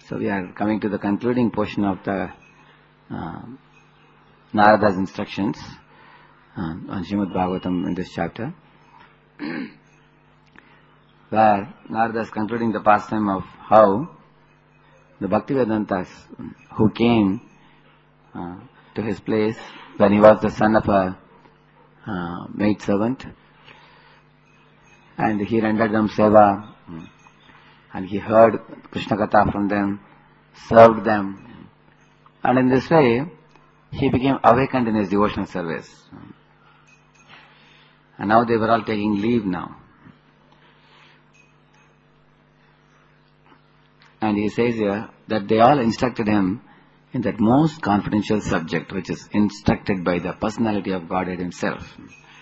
So we are coming to the concluding portion of the Narada's instructions on Srimad Bhagavatam in this chapter, where Narada is concluding the pastime of how the Bhaktivedantas who came to his place when he was the son of a maid servant, and he rendered them seva, and he heard Krishna Katha from them, served them, and in this way he became awakened in his devotional service. And now they were all taking leave now. And he says here that they all instructed him in that most confidential subject which is instructed by the personality of Godhead himself.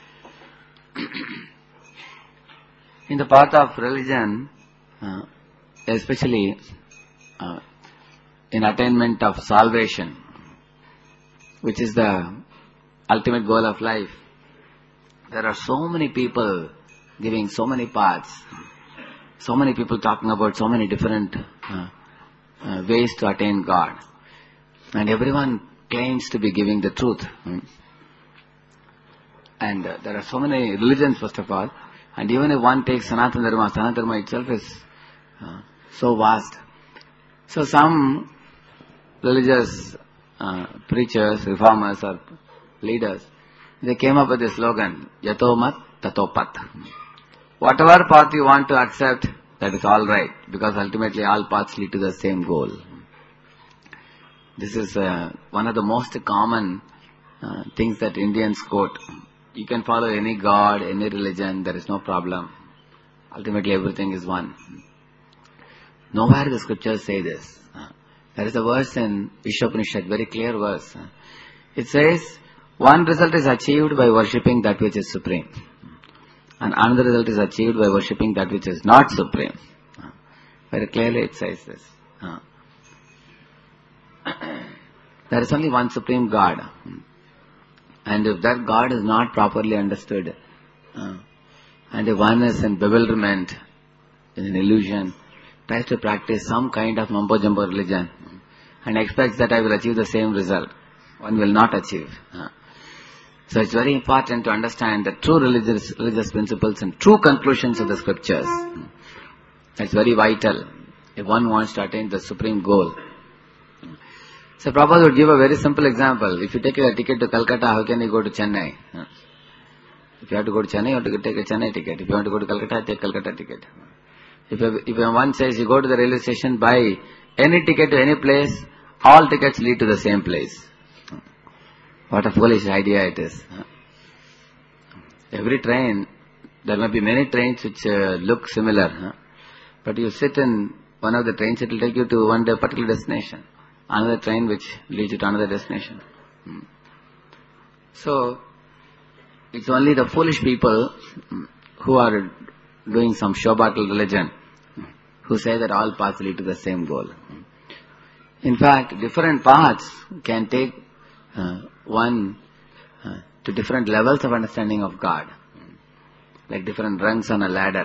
In the path of religion, especially in attainment of salvation, which is the ultimate goal of life, there are so many people giving so many paths, so many people talking about so many different ways to attain God, and everyone claims to be giving the truth. And there are so many religions, first of all, and even if one takes Sanatana Dharma itself is so vast. So some religious preachers, reformers or leaders, they came up with the slogan, Yato mat, tato pat. Whatever path you want to accept, that is all right, because ultimately all paths lead to the same goal. This is one of the most common things that Indians quote. You can follow any god, any religion, there is no problem. Ultimately everything is one. Nowhere the scriptures say this. There is a verse in Ishopanishad, very clear verse. It says, one result is achieved by worshipping that which is supreme, and another result is achieved by worshipping that which is not supreme. Very clearly it says this. There is only one supreme God. And if that God is not properly understood, and if one is in bewilderment, in an illusion, tries to practice some kind of mumbo-jumbo religion, and expects that I will achieve the same result, one will not achieve. So it's very important to understand the true religious principles and true conclusions of the scriptures. It's very vital if one wants to attain the supreme goal. So Prabhupada would give a very simple example. If you take a ticket to Calcutta, how can you go to Chennai? If you have to go to Chennai, you have to take a Chennai ticket. If you want to go to Calcutta, take Calcutta ticket. If one says you go to the railway station, buy any ticket to any place, all tickets lead to the same place. What a foolish idea it is. Every train, there may be many trains which look similar, but you sit in one of the trains, it will take you to one particular destination. Another train which leads you to another destination. So, it's only the foolish people who are doing some show battle religion who say that all paths lead to the same goal. In fact, different paths can take one to different levels of understanding of God, like different rungs on a ladder.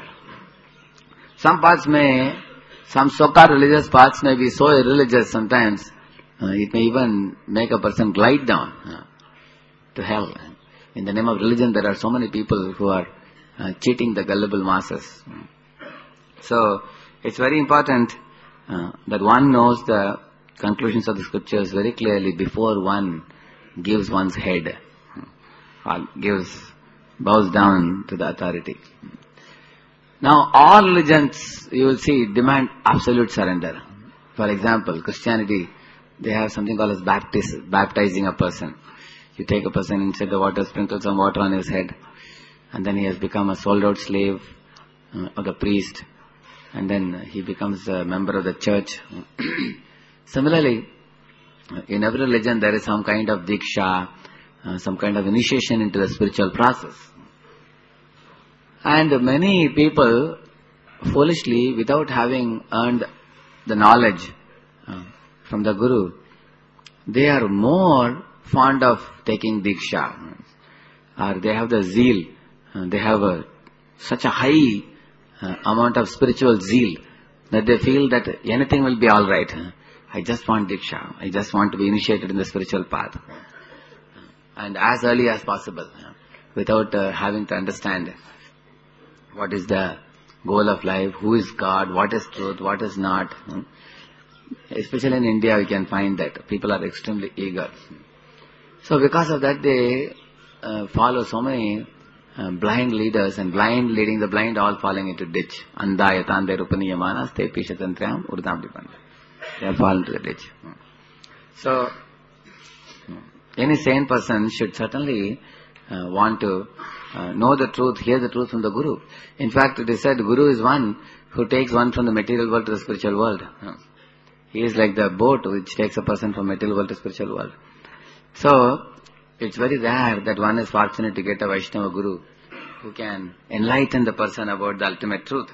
Some so-called religious paths may be so irreligious sometimes, it may even make a person glide down to hell. In the name of religion, there are so many people who are cheating the gullible masses. So, it's very important that one knows the conclusions of the scriptures very clearly before one gives one's head, or bows down to the authority. Now, all religions, you will see, demand absolute surrender. For example, Christianity, they have something called as baptizing a person. You take a person inside the water, sprinkle some water on his head, and then he has become a sold-out slave of the priest, and then he becomes a member of the church. Similarly, in every religion there is some kind of diksha, some kind of initiation into the spiritual process. And many people, foolishly, without having earned the knowledge from the Guru, they are more fond of taking diksha, or they have the zeal, they have such a high amount of spiritual zeal that they feel that anything will be all right. I just want Diksha. I just want to be initiated in the spiritual path. And as early as possible, without having to understand what is the goal of life, who is God, what is truth, what is not. Especially in India, we can find that people are extremely eager. So because of that, they follow so many blind leaders, and blind leading the blind, all falling into ditch. Andaya tande rupaniyamanas te pishatantrayam urdam dipanda. They have fallen into the ditch. So, any sane person should certainly want to know the truth, hear the truth from the Guru. In fact, it is said Guru is one who takes one from the material world to the spiritual world. He is like the boat which takes a person from material world to spiritual world. So, it's very rare that one is fortunate to get a Vaishnava Guru who can enlighten the person about the ultimate truth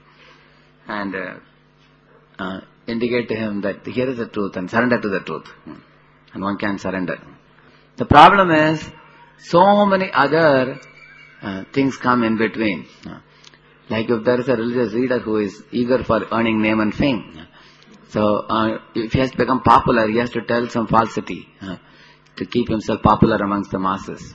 and indicate to him that here is the truth and surrender to the truth. And one can surrender. The problem is, so many other things come in between. Like if there is a religious leader who is eager for earning name and fame, so if he has to become popular, he has to tell some falsity to keep himself popular amongst the masses.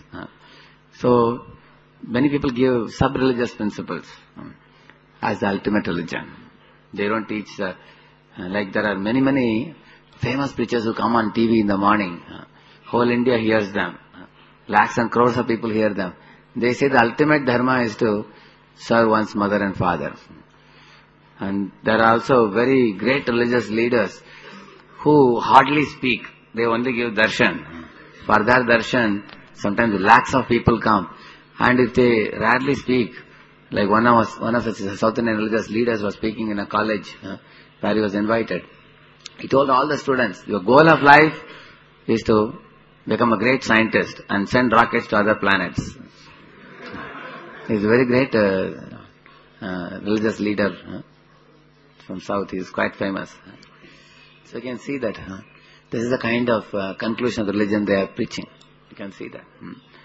So many people give sub-religious principles as the ultimate religion. They don't teach like there are many famous preachers who come on TV in the morning. Whole India hears them. Lakhs and crores of people hear them. They say the ultimate dharma is to serve one's mother and father. And there are also very great religious leaders who hardly speak. They only give darshan. For that darshan, sometimes lakhs of people come. And if they rarely speak, like one of the South Indian religious leaders was speaking in a college where he was invited. He told all the students, your goal of life is to become a great scientist and send rockets to other planets. He is a very great religious leader from South. He is quite famous. So you can see that this is the kind of conclusion of the religion they are preaching. You can see that.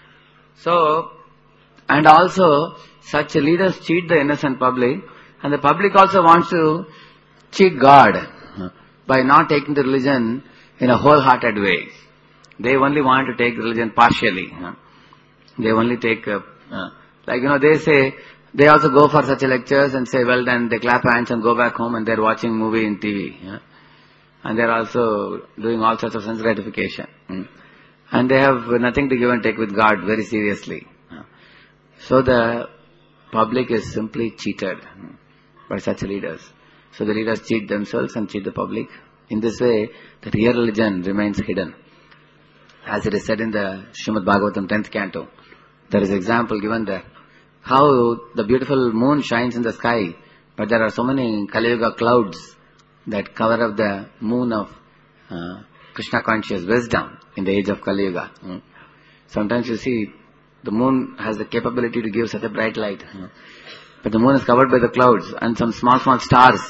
So, and also such leaders cheat the innocent public, and the public also wants to cheat God by not taking the religion in a wholehearted way. They only want to take religion partially. They only take, they say, they also go for such lectures and say, well done, they clap hands and go back home and they're watching movie in TV. And they're also doing all sorts of sense gratification. And they have nothing to give and take with God very seriously. So the public is simply cheated by such leaders. So the leaders cheat themselves and cheat the public. In this way, the real religion remains hidden. As it is said in the Srimad Bhagavatam 10th canto, there is an example given there. How the beautiful moon shines in the sky, but there are so many Kali Yuga clouds that cover up the moon of Krishna conscious wisdom in the age of Kali Yuga. Sometimes you see the moon has the capability to give such a bright light, but the moon is covered by the clouds, and some small stars,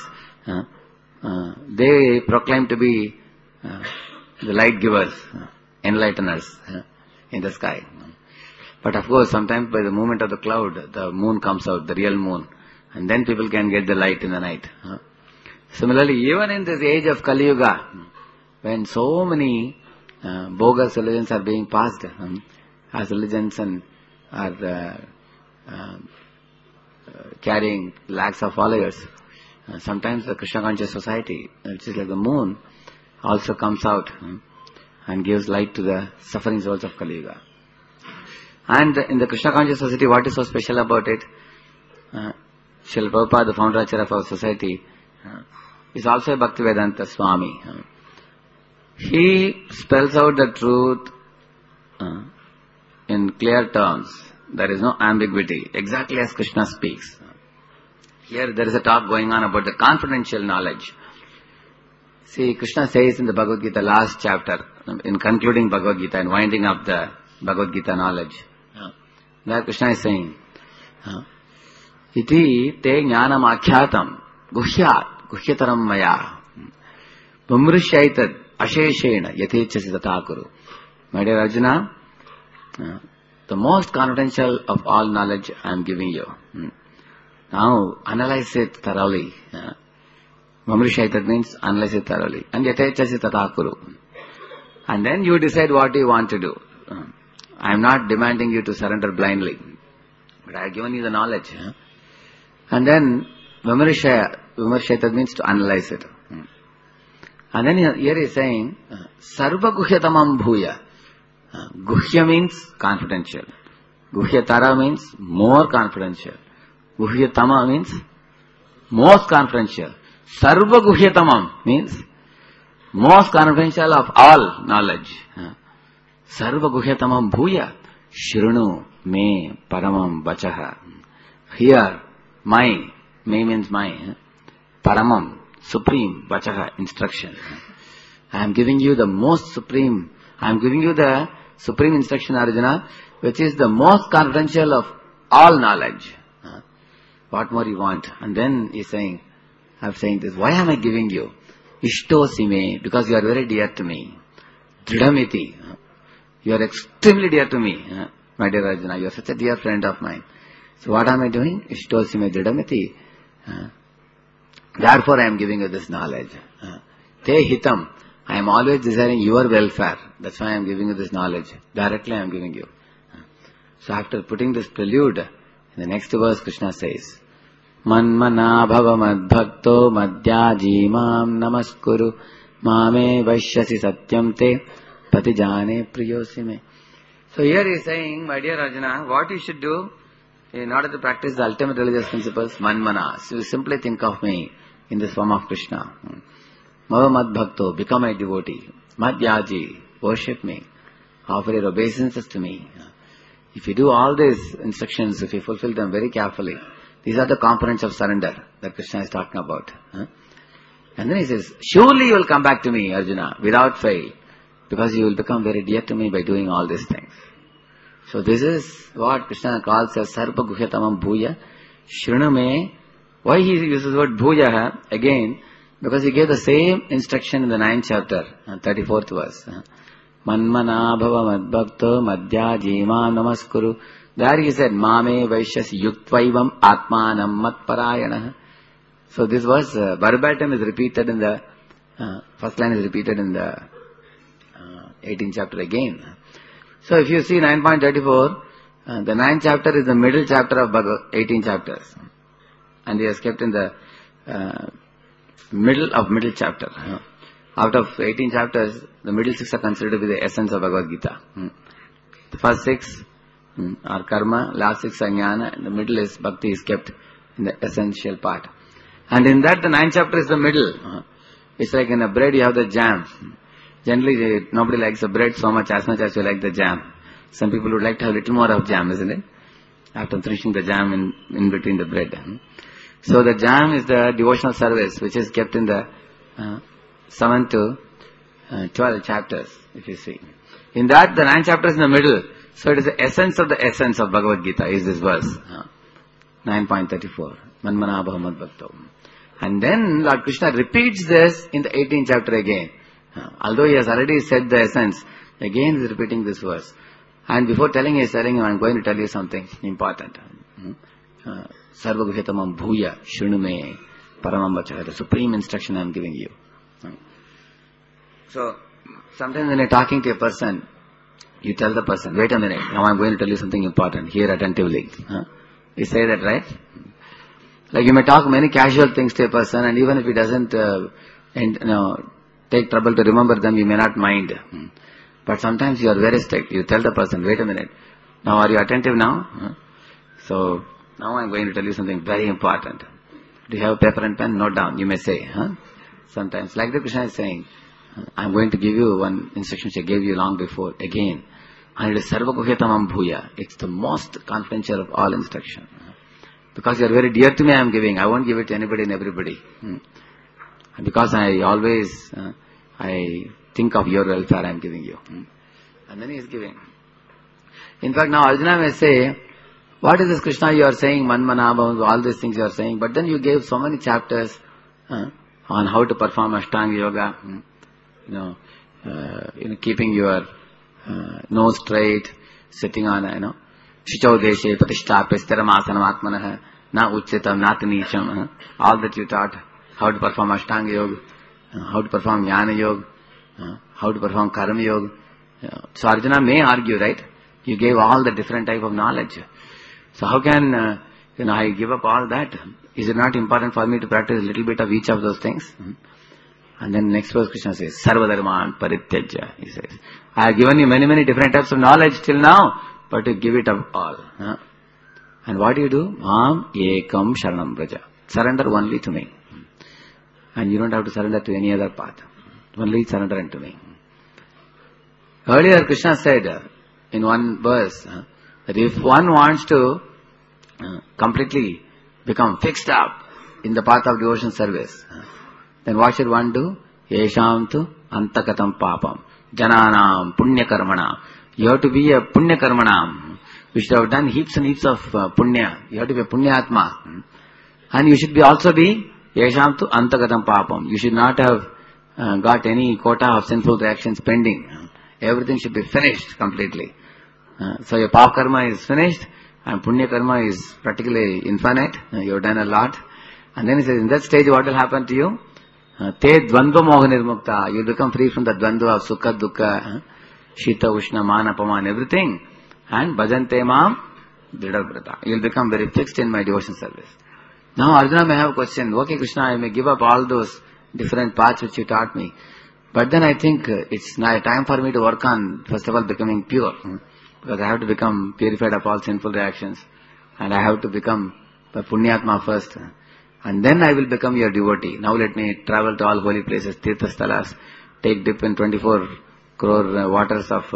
they proclaim to be the light givers, enlighteners in the sky. But of course, sometimes by the movement of the cloud, the moon comes out, the real moon, and then people can get the light in the night. Similarly, even in this age of Kali Yuga, when so many bogus religions are being passed as religions and are carrying lakhs of followers, sometimes the Krishna conscious society, which is like the moon, also comes out and gives light to the suffering souls of Kali Yuga. And in the Krishna conscious society, what is so special about it? Srila Prabhupada, the founder of our society, is also a Bhaktivedanta Swami. He spells out the truth in clear terms. There is no ambiguity, exactly as Krishna speaks. Here there is a talk going on about the confidential knowledge. See, Krishna says in the Bhagavad Gita last chapter, in concluding Bhagavad Gita and winding up the Bhagavad Gita knowledge, there Krishna is saying, Iti te jnanam akhyātam guhyataram maya pumrishyaitat asheshena yatechasi tathakuru. My dear Arjuna, the most confidential of all knowledge I am giving you. Now analyze it thoroughly. Vamrishai, that means analyze it thoroughly. And yatechasi tatakuru. And then you decide what you want to do. I am not demanding you to surrender blindly. But I have given you the knowledge. And then Vamrishai, that means to analyze it. And then here he is saying, Sarva guhyatamam bhuya. Guhya means confidential. Guhyatara means more confidential. Guhyatama means most confidential. Sarva guhyatamam means most confidential of all knowledge. Sarva guhyatamam bhuya. Shrunu me paramam vachaha. Here, me means my. Paramam, supreme, vachaha, instruction. I am giving you the most supreme. I am giving you the supreme instruction, Arjuna, which is the most confidential of all knowledge. What more you want? And then he is saying, I am saying this, why am I giving you? Ishtosi me, because you are very dear to me. Dridhamiti, you are extremely dear to me. My dear Arjuna, you are such a dear friend of mine. So what am I doing? Ishtosi me dridhamiti. Therefore I am giving you this knowledge. Te hitam, I am always desiring your welfare. That's why I am giving you this knowledge. Directly I am giving you. So after putting this prelude, in the next verse Krishna says, Manmana bhava madbhakto madhyajimam namaskuru mame vaishyasi satyam te patijane priyosime. So here he is saying, my dear Arjuna, what you should do in order to practice the ultimate religious principles, manmana. So you simply think of me in this form of Krishna. Bhava madbhakto, become a devotee. Madhyaji, worship me. Offer your obeisances to me. If you do all these instructions, if you fulfill them very carefully, these are the components of surrender that Krishna is talking about. And then he says, surely you will come back to me, Arjuna, without fail, because you will become very dear to me by doing all these things. So this is what Krishna calls as Sarva Guhyatamam Bhuya. Shruname. Why he uses the word Bhuya again? Because he gave the same instruction in the 9th chapter, 34th verse. Manmana bhava madbhakto madhya jima namaskuru. There he said, Mame vaishyas yuktvaivam atmanam matparayana. So this verse verbatim is repeated in the, first line is repeated in the 18th chapter again. So if you see 9.34, the 9th chapter is the middle chapter of 18 chapters. And he has kept in the middle chapter. Out of 18 chapters, the middle 6 are considered to be the essence of Bhagavad Gita. The first 6 are karma, last 6 are jnana, and the middle is bhakti is kept in the essential part. And in that, the 9th chapter is the middle. It's like in a bread you have the jam. Generally, nobody likes the bread so much as you like the jam. Some people would like to have a little more of jam, isn't it? After finishing the jam in between the bread. So the jam is the devotional service which is kept in the 7 to 12 chapters, if you see. In that, the 9 chapters in the middle. So it is the essence of Bhagavad Gita is this verse. 9.34. Manmana bhava madbhakto. And then Lord Krishna repeats this in the 18th chapter again. Although he has already said the essence, again he is repeating this verse. And before telling him, I am going to tell you something important. Sarva guhyatamam bhuya shrunume paramam vachaha. The supreme instruction I am giving you. So, sometimes when you are talking to a person, you tell the person, wait a minute, now I am going to tell you something important, hear attentively. You say that, right? Like you may talk many casual things to a person, and even if he doesn't take trouble to remember them, you may not mind. But sometimes you are very strict. You tell the person, wait a minute, now are you attentive now? So, now I am going to tell you something very important. Do you have a paper and pen? Note down, you may say. Sometimes, like the Krishna is saying, I am going to give you one instruction which I gave you long before, again. And it is Sarva Guhyatamam Bhuya. It's the most confidential of all instruction. Because you are very dear to me, I am giving. I won't give it to anybody and everybody. Because I always, I think of your welfare, I am giving you. And then he is giving. In fact, now Arjuna may say, what is this Krishna you are saying, Manmanabha, all these things you are saying, but then you gave so many chapters on how to perform Ashtanga Yoga, keeping your nose straight, sitting on, Shichau Deshe, Patishtape, Stiramasana Atmanah, Na Uchitam, Nat Nisham, all that you taught, how to perform Ashtanga Yoga, how to perform Jnana Yoga, how to perform Karma Yoga. So Arjuna may argue, right? You gave all the different type of knowledge. So how can I give up all that? Is it not important for me to practice a little bit of each of those things? And then next verse Krishna says, Sarva Dharman Parityajya. He says, I have given you many, many different types of knowledge till now, but you give it up all. And what do you do? Mam Ekam Sharanam Braja. Surrender only to me. And you don't have to surrender to any other path. Only surrender unto me. Earlier Krishna said in one verse that if one wants to completely become fixed up in the path of devotion service, then what should one do? Yesham tu antakatam papam jananam punya karmanam. You have to be a punya karmanam. You should have done heaps and heaps of punya. You have to be a punyatma. And you should also be yesham tu antakatam papam. You should not have got any quota of sinful reactions pending. Everything should be finished completely. So your pap karma is finished and punya karma is practically infinite. You have done a lot. And then he says, in that stage what will happen to you? Te dvandva moha nirmukta. You will become free from the dvandva of sukha, dukkha, shita, ushna, mana, paman, everything. And bhajante mam dridhavrata. You will become very fixed in my devotion service. Now Arjuna may have a question. Okay Krishna, I may give up all those different paths which you taught me. But then I think it's now time for me to work on, first of all, becoming pure. Because I have to become purified of all sinful reactions. And I have to become a punyatma first. And then I will become your devotee. Now let me travel to all holy places, tirthastalas, take dip in 24 crore waters of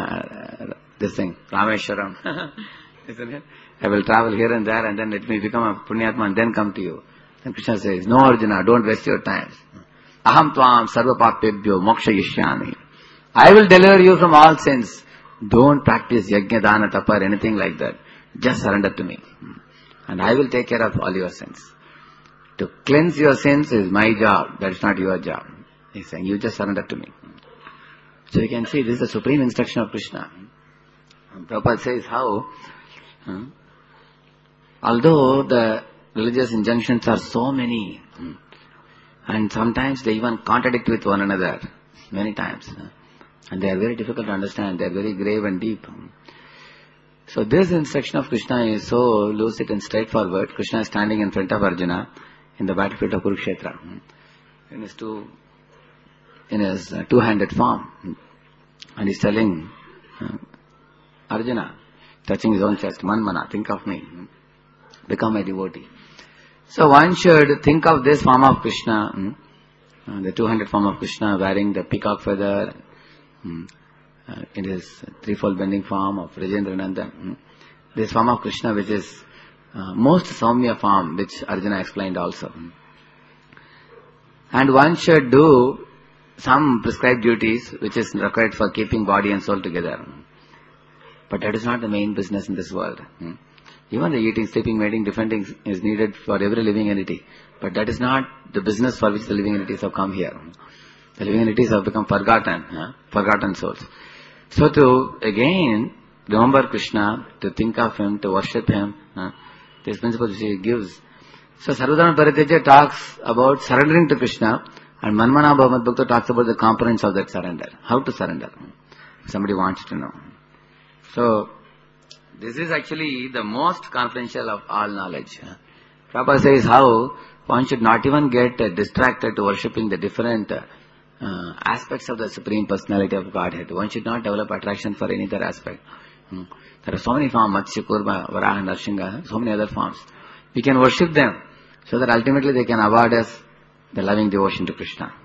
Rameshwaram. Isn't it? I will travel here and there and then let me become a punyatma and then come to you. Then Krishna says, no Arjuna, don't waste your time. Aham tvam sarva papebhyo moksha yishyami. I will deliver you from all sins. Don't practice yajna, dana, tapa or anything like that. Just surrender to me. And I will take care of all your sins. To cleanse your sins is my job. That is not your job. He's saying, you just surrender to me. So you can see this is the supreme instruction of Krishna. Prabhupada says how, although the religious injunctions are so many, and sometimes they even contradict with one another, many times. And they are very difficult to understand. They are very grave and deep. So this instruction of Krishna is so lucid and straightforward. Krishna is standing in front of Arjuna in the battlefield of Kurukshetra in his two-handed form. And he's telling Arjuna, touching his own chest, Manmana, think of me. Become a devotee. So one should think of this form of Krishna, the two-handed form of Krishna wearing the peacock feather, in his threefold bending form of Rajendranandan. This form of Krishna which is most Saumya form, which Arjuna explained also. And one should do some prescribed duties which is required for keeping body and soul together. But that is not the main business in this world. Even the eating, sleeping, mating, different things is needed for every living entity. But that is not the business for which the living entities have come here. The living entities have become forgotten souls. So to again remember Krishna, to think of him, to worship him, this principle which he gives. So Sarvadharma Parityaja talks about surrendering to Krishna, and Manmana Bhavat Bhakta talks about the components of that surrender. How to surrender. Somebody wants to know. So this is actually the most confidential of all knowledge. Prabhupada says how one should not even get distracted to worshipping the different aspects of the Supreme Personality of Godhead. One should not develop attraction for any other aspect. There are so many forms, Matsya, Kurma, Varaha, Narsingha, so many other forms. We can worship them so that ultimately they can award us the loving devotion to Krishna.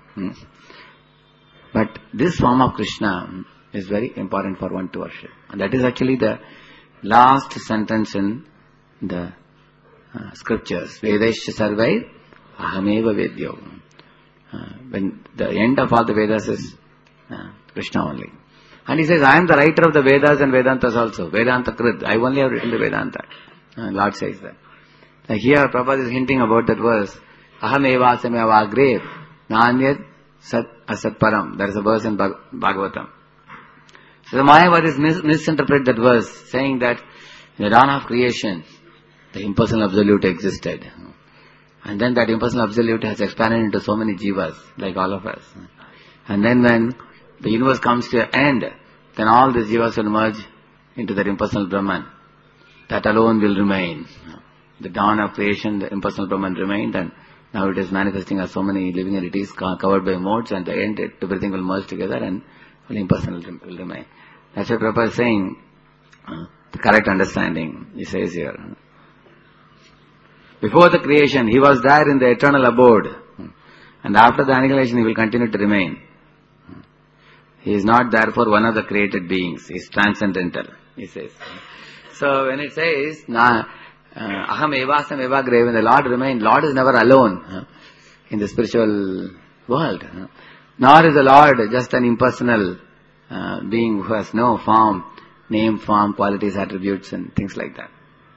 But this form of Krishna is very important for one to worship. And that is actually the last sentence in the scriptures. Vedasya sarvai ahameva vedyo. When the end of all the Vedas is Krishna only. And he says, I am the writer of the Vedas and Vedantas also. Vedanta Krit. I only have written the Vedanta. Lord says that. Here Prabhupada is hinting about that verse. Aham eva sameva agre nanyad sat asat param. There is a verse in Bhagavatam. So the Mayavadis misinterpret that verse, saying that in the dawn of creation, the impersonal absolute existed. And then that impersonal absolute has expanded into so many jivas, like all of us. And then when the universe comes to an end, then all the jivas will merge into that impersonal Brahman. That alone will remain. The dawn of creation, the impersonal Brahman remained, and now it is manifesting as so many living entities covered by modes, and at the end everything will merge together and only impersonal will remain. That's what Prabhupada is saying, the correct understanding, he says here. Before the creation, he was there in the eternal abode, and after the annihilation he will continue to remain. He is not therefore one of the created beings, he is transcendental, he says. So when it says, aham evasam evagre, when the Lord remains, Lord is never alone in the spiritual world. Nor is the Lord just an impersonal being who has no form, name, form, qualities, attributes and things like that.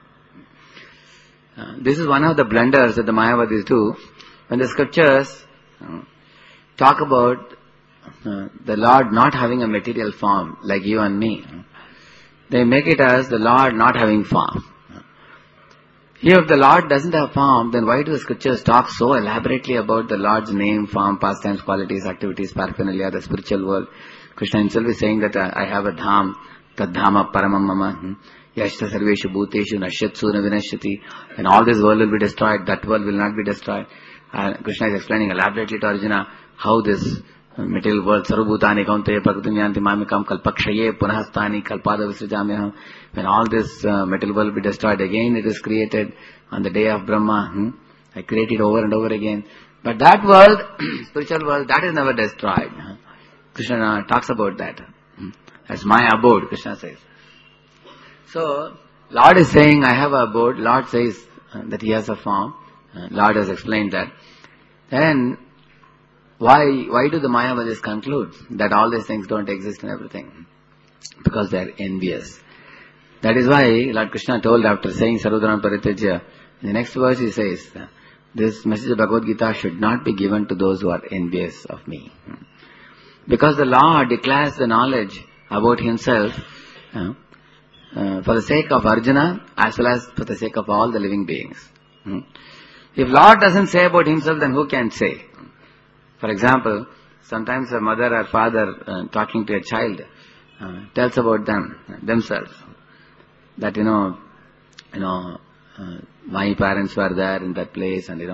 This is one of the blunders that the Mayavadis do. When the scriptures talk about the Lord not having a material form like you and me, they make it as the Lord not having form. Here, if the Lord doesn't have form, then why do the scriptures talk so elaborately about the Lord's name, form, pastimes, qualities, activities, paraphernalia, the spiritual world? Krishna himself is saying that I have a dham, tad dhama paramam mama, yashta sarveshu bhuteshu nashyatsu na vinashyati, and all this world will be destroyed, that world will not be destroyed. Krishna is explaining elaborately to Arjuna how this material world, sarvabhutani kaunteya prakritim yanti mamikam kalpakshaye punahastani kalpada visrajamyaham. When all this material world will be destroyed, again it is created on the day of Brahma. I create it over and over again. But that world, spiritual world, that is never destroyed. Krishna talks about that. That's my abode, Krishna says. So, Lord is saying, I have a abode. Lord says that he has a form. Lord has explained that. Then, why do the Mayavadis conclude that all these things don't exist in everything? Because they are envious. That is why Lord Krishna told, after saying Sarvadharam Paritejya, in the next verse he says, this message of Bhagavad Gita should not be given to those who are envious of me. Because the Lord declares the knowledge about himself for the sake of Arjuna as well as for the sake of all the living beings. If Lord doesn't say about himself, then who can say? For example, sometimes a mother or father talking to a child tells about themselves. That my parents were there in that place, and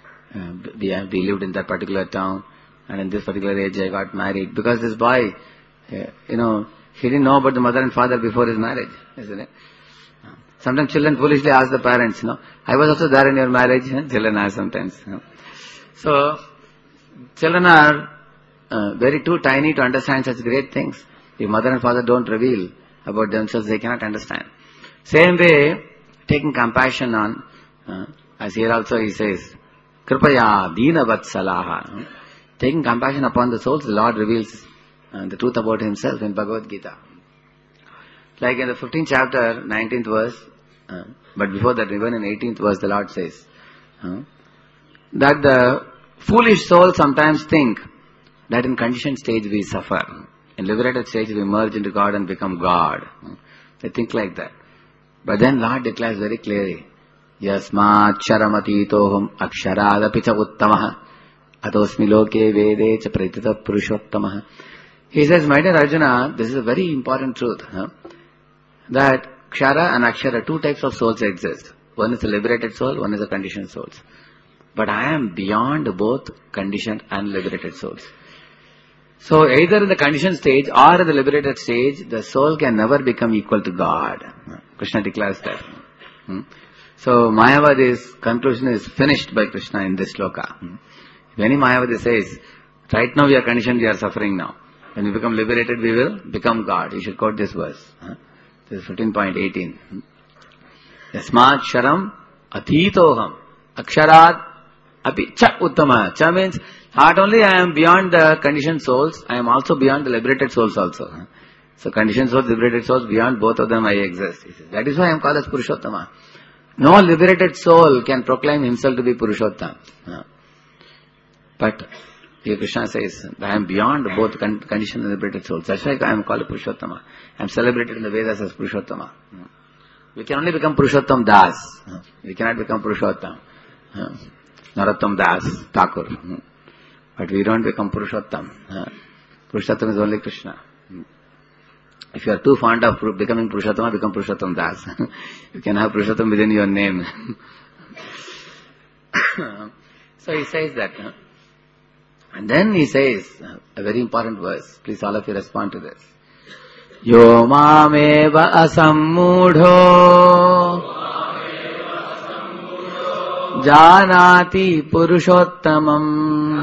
we lived in that particular town, and in this particular age I got married. Because this boy, he didn't know about the mother and father before his marriage, isn't it? Sometimes children foolishly ask the parents, I was also there in your marriage. Children ask sometimes. So, children are very too tiny to understand such great things. If mother and father don't reveal about themselves, they cannot understand. Same way, taking compassion on, as here also he says, Kripaya Dina Vatsalaha. Taking compassion upon the souls, the Lord reveals the truth about himself in Bhagavad Gita. Like in the 15th chapter, 19th verse, but before that, even in 18th verse, the Lord says that the foolish souls sometimes think that in conditioned stage we suffer. In liberated stage we merge into God and become God. They think like that. But then Lord declares very clearly, Yasmat Sharamatitoham Aksharadapi cha Uttamaha Atosmi Loke Vede cha Pratita Purushottamaha. He says, my dear Arjuna, this is a very important truth. That Kshara and Akshara, two types of souls exist. One is a liberated soul, one is a conditioned soul. But I am beyond both conditioned and liberated souls. So either in the conditioned stage or in the liberated stage, the soul can never become equal to God. Krishna declares that. So Mayavadi's conclusion is finished by Krishna in this sloka. If any Mayavadi says, right now we are conditioned, we are suffering now. When we become liberated, we will become God. You should quote this verse. This is 15.18. Yasmat sharam atitoham aksharat api cha uttama. Cha means not only I am beyond the conditioned souls, I am also beyond the liberated souls also. So conditioned souls, liberated souls, beyond both of them I exist. That is why I am called as Purushottama. No liberated soul can proclaim himself to be Purushottama. But here Krishna says, I am beyond both conditioned and liberated souls. That's why I am called Purushottama. I am celebrated in the Vedas as Purushottama. We can only become Purushottam Das. We cannot become Purushottam. Narottam Das Thakur. But we don't become Purushottam. Purushottam is only Krishna. If you are too fond of becoming Purushottama, become Purushottam Das. You can have Purushottam within your name. So he says that. And then he says a very important verse. Please all of you respond to this. Yo mameva asammudho janati purushottamam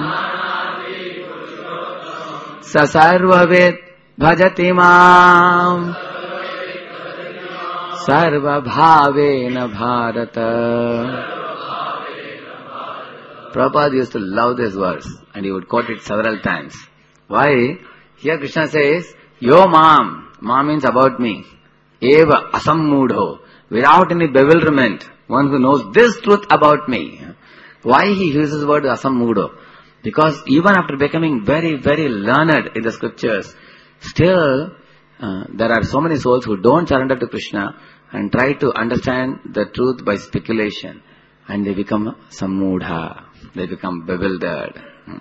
sa sarvavid bhajati mam sarva bhavena bharata. Prabhupada used to love this verse and he would quote it several times. Why? Here Krishna says, Yo mam. Mam means about me. Eva asammudho. Without any bewilderment. One who knows this truth about me. Why he uses the word asammudho? Because even after becoming very, very learned in the scriptures, still there are so many souls who don't surrender to Krishna and try to understand the truth by speculation. And they become sammudha. They become bewildered.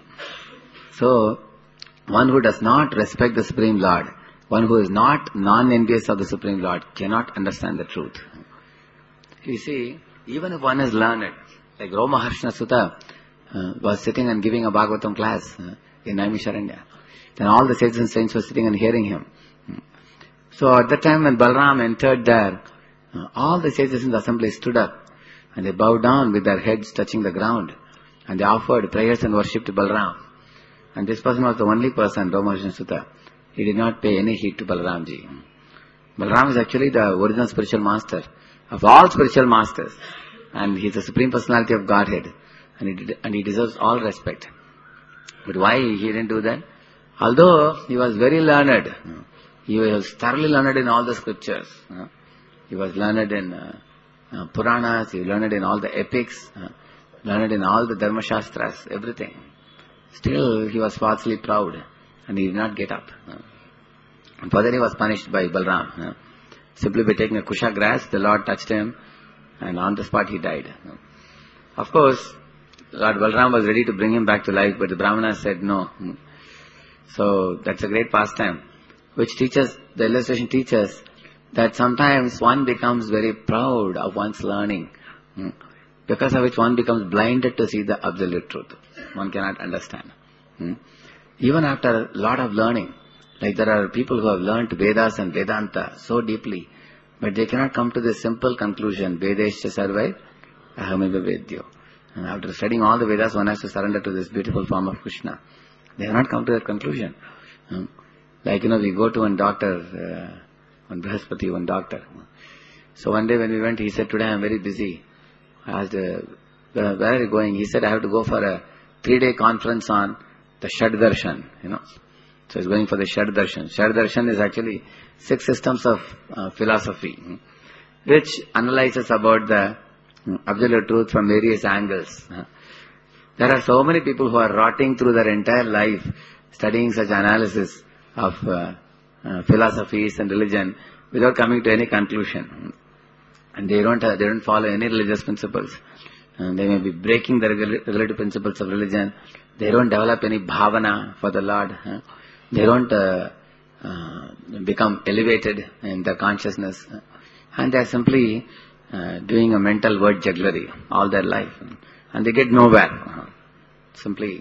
So, one who does not respect the Supreme Lord, one who is not non-envious of the Supreme Lord, cannot understand the truth. You see, even if one is learned, like Romaharshana Sutta was sitting and giving a Bhagavatam class in Naimisharanya, then all the sages and saints were sitting and hearing him. So at that time when Balram entered there, all the sages in the assembly stood up and they bowed down with their heads touching the ground and they offered prayers and worship to Balram. And this person was the only person, Romaharshana Sutta. He did not pay any heed to Balramji. Balram is actually the original spiritual master of all spiritual masters. And he is the Supreme Personality of Godhead. And he deserves all respect. But why he didn't do that? Although he was very learned, he was thoroughly learned in all the scriptures. He was learned in Puranas, he learned in all the epics, learned in all the Dharma Shastras, everything. Still, he was falsely proud and he did not get up. And further he was punished by Balram. Simply by taking a kusha grass, the Lord touched him and on the spot he died. Of course, Lord Balram was ready to bring him back to life, but the Brahmanas said no. So that's a great pastime, which teaches, the illustration teaches that sometimes one becomes very proud of one's learning, because of which one becomes blinded to see the absolute truth. One cannot understand. Even after a lot of learning, like there are people who have learnt Vedas and Vedanta so deeply, but they cannot come to this simple conclusion, Vedescha sarvai ahamiva vedyo. And after studying all the Vedas, one has to surrender to this beautiful form of Krishna. They have not come to that conclusion. Like, we go to one doctor, one Brihaspati, one doctor. So one day when we went, he said, today I am very busy. I asked, where are you going? He said, I have to go for a 3-day conference on the Shad Darshan, So he's going for the Shad Darshan. Shad Darshan is actually 6 systems of philosophy, which analyzes about the absolute truth from various angles. There are so many people who are rotting through their entire life studying such analysis of philosophies and religion without coming to any conclusion. And they don't follow any religious principles. And they may be breaking the regulative principles of religion. They don't develop any bhavana for the Lord. They don't become elevated in their consciousness. And they are simply doing a mental word jugglery all their life. And they get nowhere. Simply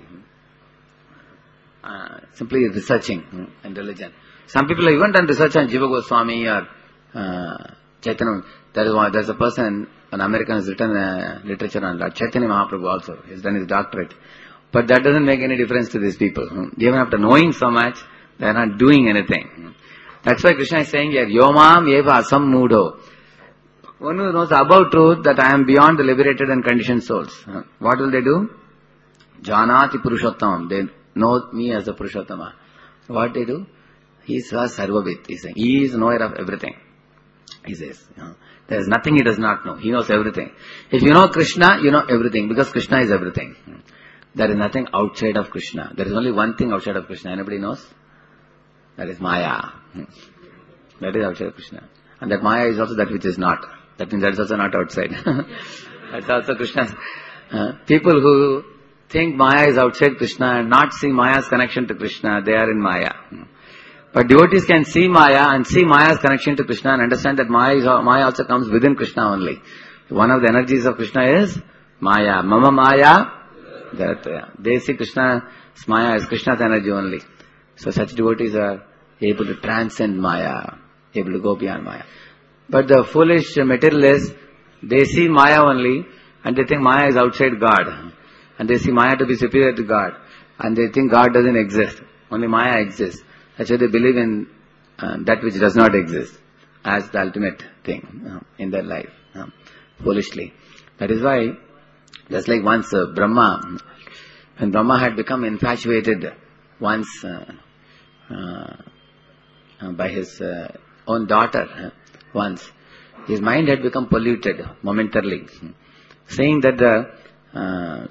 researching in religion. Some people have even done research on Jiva Goswami or Chaitanya. There's a person, an American, has written literature on Lord Chaitanya Mahaprabhu also. He's done his doctorate. But that doesn't make any difference to these people. Even after knowing so much, they are not doing anything. That's why Krishna is saying here, Yomam eva asammudho. One who knows about truth, that I am beyond the liberated and conditioned souls. What will they do? Janati Purushottamam. They know me as a Purushottama. What they do? He is Sarvavit. He is saying, he is knower of everything. He says, there is nothing he does not know. He knows everything. If you know Krishna, you know everything, because Krishna is everything. There is nothing outside of Krishna. There is only one thing outside of Krishna. Anybody knows? That is Maya. That is outside of Krishna. And that Maya is also that which is not. That means that is also not outside. That's also Krishna's. People who think Maya is outside Krishna and not see Maya's connection to Krishna, they are in Maya. But devotees can see Maya and see Maya's connection to Krishna and understand that Maya also comes within Krishna only. One of the energies of Krishna is Maya. Mama Maya, they see Krishna's Maya as Krishna's energy only. So such devotees are able to transcend Maya, able to go beyond Maya. But the foolish materialists, they see Maya only and they think Maya is outside God. And they see Maya to be superior to God. And they think God doesn't exist. Only Maya exists. That's why they believe in that which does not exist as the ultimate thing in their life. Foolishly. That is why, just like once Brahma, when Brahma had become infatuated once by his own daughter, once, his mind had become polluted momentarily. Saying that the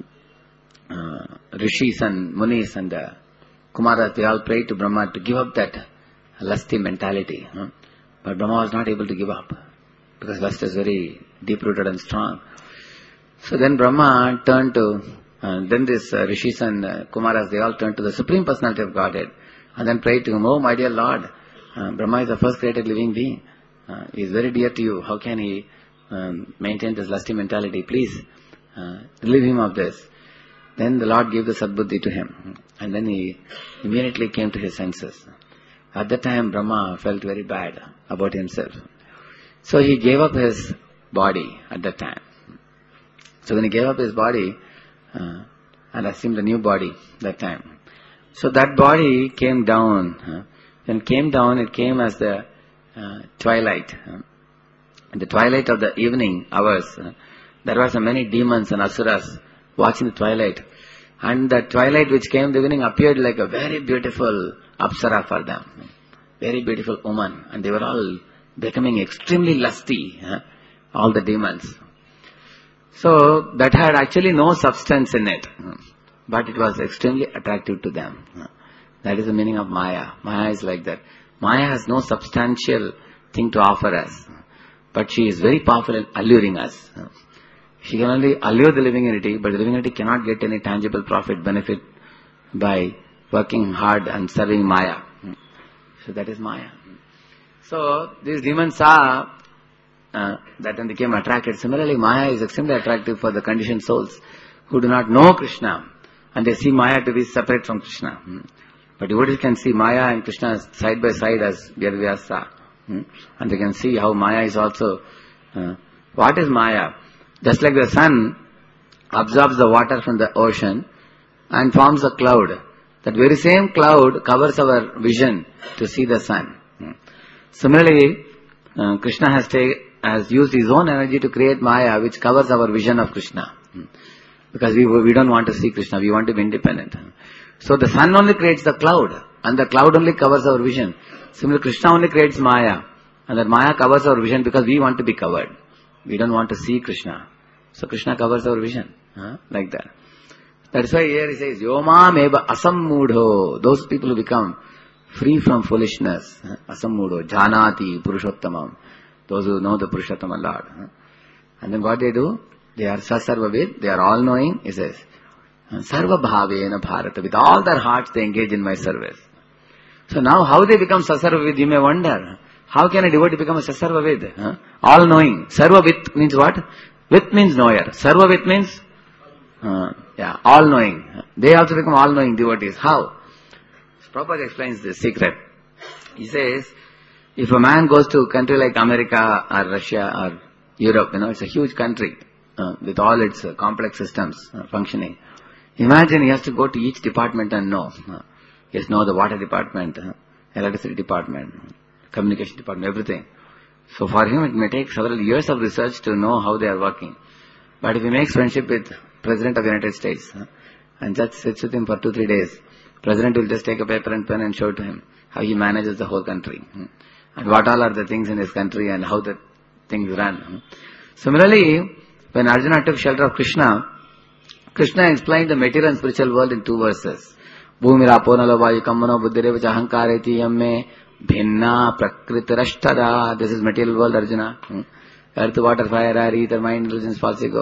Rishis and Munis and the Kumaras, they all prayed to Brahma to give up that lusty mentality. But Brahma was not able to give up because lust is very deep-rooted and strong. So then Brahma turned to, then this Rishis and Kumaras, they all turned to the Supreme Personality of Godhead and then prayed to him, "Oh my dear Lord, Brahma is the first created living being. He is very dear to you. How can he maintain this lusty mentality? Please relieve him of this." Then the Lord gave the Sadbuddhi to him. And then he immediately came to his senses. At that time, Brahma felt very bad about himself. So he gave up his body at that time. So when he gave up his body, and assumed a new body that time. So that body came down. When it came down, it came as the twilight. In the twilight of the evening hours, there were so many demons and asuras watching the twilight. And the twilight which came in the evening appeared like a very beautiful apsara for them. Very beautiful woman. And they were all becoming extremely lusty, all the demons. So that had actually no substance in it. But it was extremely attractive to them. That is the meaning of Maya. Maya is like that. Maya has no substantial thing to offer us. But she is very powerful in alluring us. She can only allure the living entity, but the living entity cannot get any tangible profit, benefit by working hard and serving Maya. So that is Maya. So these demons saw that and became attracted. Similarly, Maya is extremely attractive for the conditioned souls who do not know Krishna and they see Maya to be separate from Krishna. But devotees can see Maya and Krishna side by side as Vyasa. And they can see how Maya is also... what is Maya? Just like the sun absorbs the water from the ocean and forms a cloud. That very same cloud covers our vision to see the sun. Similarly, Krishna has used his own energy to create Maya, which covers our vision of Krishna. Because we don't want to see Krishna, we want to be independent. So the sun only creates the cloud, and the cloud only covers our vision. Similarly, Krishna only creates Maya, and that Maya covers our vision because we want to be covered. We don't want to see Krishna. So Krishna covers our vision, like that. That's why here he says, Yomam eva asammudho. Those people who become free from foolishness, asammudho, janati purushottamam. Those who know the Purushottama Lord. And then what they do? They are sasarvavid, they are all-knowing. He says, sarva bhavena bharata. With all their hearts they engage in my service. So now how they become sasarvavid, you may wonder. How can a devotee become a sasarvavid? All-knowing. Sarvavit means what? Vit means knower. Sarvavit means all-knowing. They also become all-knowing devotees. How? Prabhupada explains the secret. He says, if a man goes to a country like America or Russia or Europe, it's a huge country with all its complex systems functioning. Imagine he has to go to each department and know. He has to know the water department, electricity department, communication department, everything. So for him it may take several years of research to know how they are working. But if he makes friendship with President of the United States and just sits with him for 2-3 days, President will just take a paper and pen and show to him how he manages the whole country. And what all are the things in his country and how the things run. Similarly, when Arjuna took shelter of Krishna, Krishna explained the material and spiritual world in 2 verses. Bhumirapo nalavayu kammano buddhirevacha ahankareti yamme bhinna prakritirashtada. This is material world, Arjuna. Earth, water, fire, air, ether, mind, intelligence, false ego.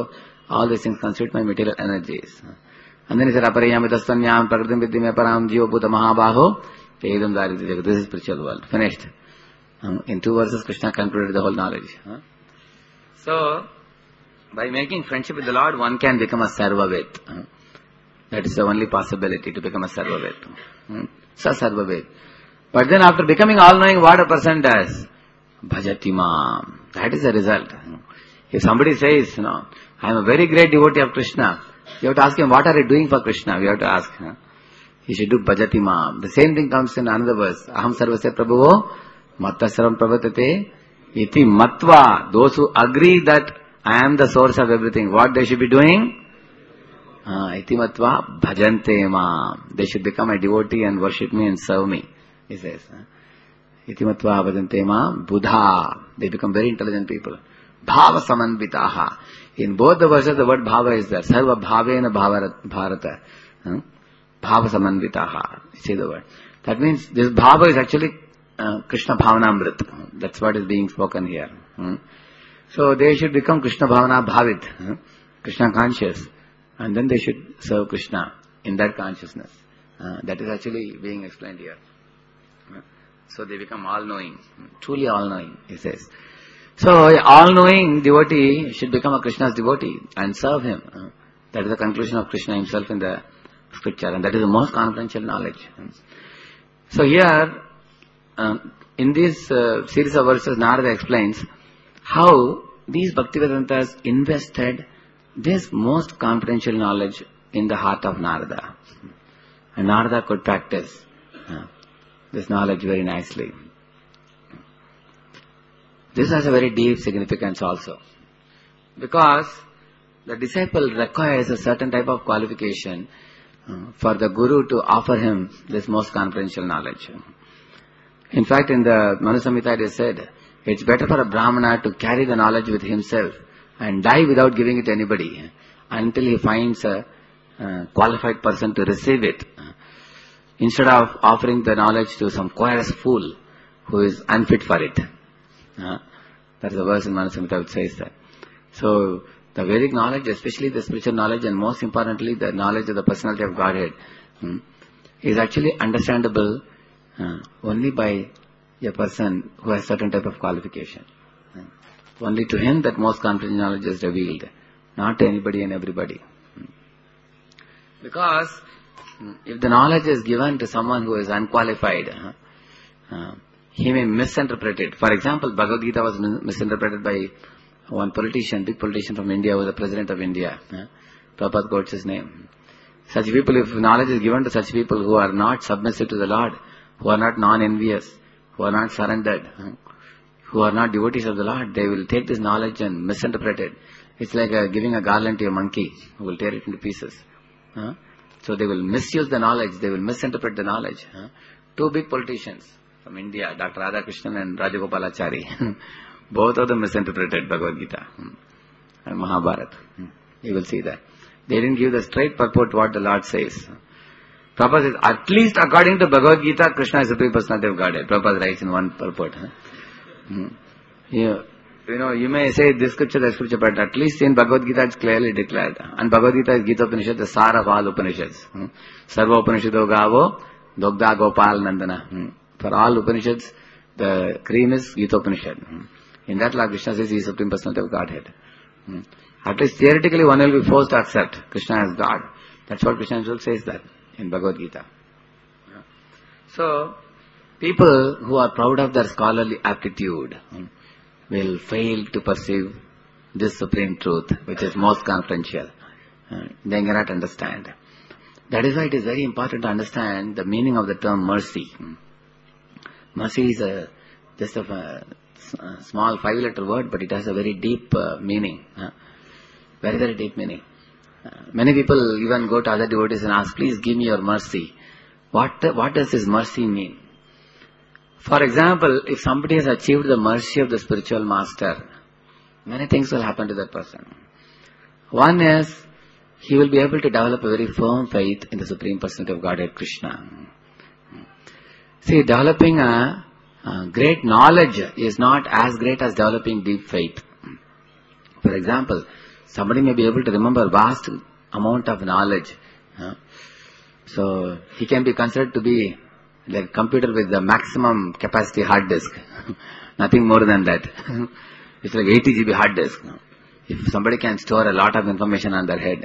All these things constitute my material energies. And then he said, Aparayam vidasthanyam prakritim vidyame param jiva bhuta mahabaho edam daridya jagat. This is spiritual world. Finished. In 2 verses, Krishna concluded the whole knowledge. So, by making friendship with the Lord, one can become a Sarvavet. That is the only possibility, to become a Sarvavet. Sa-Sarvavet. But then after becoming all-knowing, what a person does? Bhajati Mam. That is the result. If somebody says, I am a very great devotee of Krishna, you have to ask him, what are you doing for Krishna? We have to ask. He should do Bhajati Mam. The same thing comes in another verse. Aham sarvasya prabhuvo matta sarvam pravartate iti matva. Those who agree that I am the source of everything, what they should be doing? Iti matva bhajante mam. They should become a devotee and worship me and serve me. He says. Iti matva bhajante mam buddha. They become very intelligent people. Bhava samanvitaha. In both the verses the word bhava is there. Sarva bhavena bharata. Bhava samanvitaha. See the word. That means this bhava is actually Krishna Bhavanamrit. That's what is being spoken here. So they should become Krishna Bhavana Bhavit, Krishna conscious, and then they should serve Krishna in that consciousness. That is actually being explained here. So they become all-knowing, truly all-knowing, he says. So all-knowing devotee should become a Krishna's devotee and serve him. That is the conclusion of Krishna himself in the scripture, and that is the most confidential knowledge. So here, in this series of verses, Narada explains how these Bhaktivedantas invested this most confidential knowledge in the heart of Narada. And Narada could practice this knowledge very nicely. This has a very deep significance also. Because the disciple requires a certain type of qualification for the Guru to offer him this most confidential knowledge. In fact, in the Manu Samhita it is said, it's better for a Brahmana to carry the knowledge with himself and die without giving it to anybody until he finds a qualified person to receive it, instead of offering the knowledge to some coarse fool who is unfit for it. That's the verse in Manu Samhita which says that. So, the Vedic knowledge, especially the spiritual knowledge, and most importantly the knowledge of the personality of Godhead, is actually understandable only by a person who has certain type of qualification. Only to him that most confidential knowledge is revealed, not to anybody and everybody. Because if the knowledge is given to someone who is unqualified, he may misinterpret it. For example, Bhagavad Gita was misinterpreted by one politician, big politician from India, who was the president of India. Prabhupada quotes his name. Such people, if knowledge is given to such people who are not submissive to the Lord, who are not non-envious, who are not surrendered, who are not devotees of the Lord, they will take this knowledge and misinterpret it. It's like giving a garland to a monkey who will tear it into pieces. So they will misuse the knowledge, they will misinterpret the knowledge. Two big politicians from India, Dr. Radhakrishnan and Rajagopalachari, both of them misinterpreted Bhagavad Gita and Mahabharata. You will see that. They didn't give the straight purport what the Lord says. Prabhupada says, at least according to Bhagavad Gita, Krishna is the Supreme Personality of Godhead. Prabhupada writes in one purport. You may say this scripture, that scripture, but at least in Bhagavad Gita it's clearly declared. And Bhagavad Gita is Gita Upanishad, the sar of all Upanishads. Sarva Upanishado Gavo, Dogda Gopal Nandana. For all Upanishads, the cream is Gita Upanishad. In that Lord Krishna says he is Supreme Personality of Godhead. At least theoretically one will be forced to accept Krishna as God. That's what Krishna himself says that in Bhagavad Gita. So, people who are proud of their scholarly aptitude will fail to perceive this supreme truth, which is most confidential. They cannot understand. That is why it is very important to understand the meaning of the term mercy. Mercy is just a small 5-letter word, but it has a very deep meaning. Very, very deep meaning. Many people even go to other devotees and ask, please give me your mercy. What does this mercy mean? For example, if somebody has achieved the mercy of the spiritual master, many things will happen to that person. One is, he will be able to develop a very firm faith in the Supreme Personality of Godhead, Krishna. See, developing a great knowledge is not as great as developing deep faith. For example, Somebody may be able to remember vast amount of knowledge. So he can be considered to be like a computer with the maximum capacity hard disk. Nothing more than that. It's like 80 GB hard disk. If somebody can store a lot of information on their head.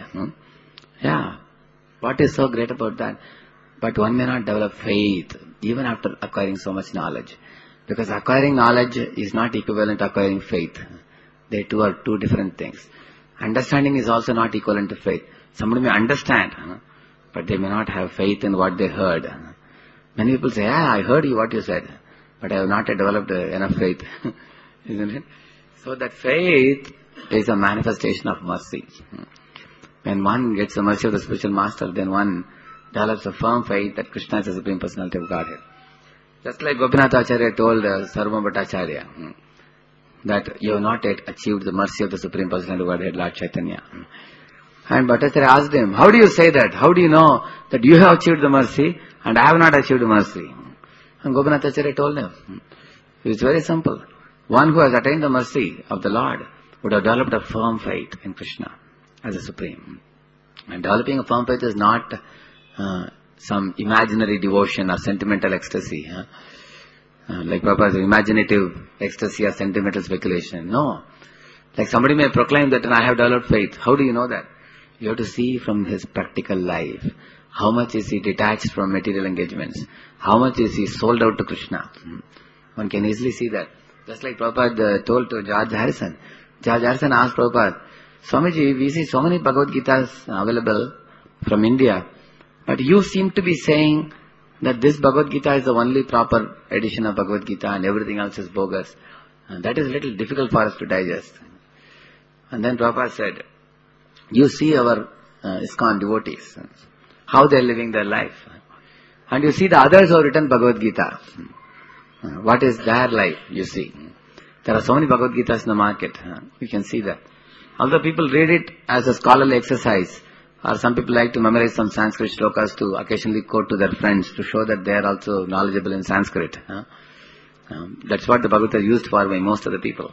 Yeah. What is so great about that? But one may not develop faith even after acquiring so much knowledge. Because acquiring knowledge is not equivalent to acquiring faith. They two are two different things. Understanding is also not equivalent to faith. Somebody may understand, but they may not have faith in what they heard. Many people say, I heard you what you said, but I have not yet developed enough faith. Isn't it? So that faith is a manifestation of mercy. When one gets the mercy of the spiritual master, then one develops a firm faith that Krishna is the Supreme Personality of Godhead. Just like Gopinath Acharya told Sarvabhauma Bhattacharya that you have not yet achieved the mercy of the Supreme Personality of Godhead, Lord Chaitanya. And Bhattacharya asked him, how do you say that? How do you know that you have achieved the mercy and I have not achieved the mercy? And Gopinath Acharya told him, it's very simple. One who has attained the mercy of the Lord would have developed a firm faith in Krishna as a Supreme. And developing a firm faith is not some imaginary devotion or sentimental ecstasy. Like Prabhupada's imaginative ecstasy or sentimental speculation. No. Like somebody may proclaim that I have developed faith. How do you know that? You have to see from his practical life. How much is he detached from material engagements? How much is he sold out to Krishna? One can easily see that. Just like Prabhupada told to George Harrison. George Harrison asked Prabhupada, Swamiji, we see so many Bhagavad Gitas available from India, but you seem to be saying that this Bhagavad Gita is the only proper edition of Bhagavad Gita and everything else is bogus. And that is a little difficult for us to digest. And then Prabhupada said, you see our ISKCON devotees, how they are living their life. And you see the others who have written Bhagavad Gita. What is their life, you see. There are so many Bhagavad Gitas in the market. You can see that. Although people read it as a scholarly exercise, or some people like to memorize some Sanskrit shlokas to occasionally quote to their friends to show that they are also knowledgeable in Sanskrit. That's what the Bhagavad Gita is used for by most of the people.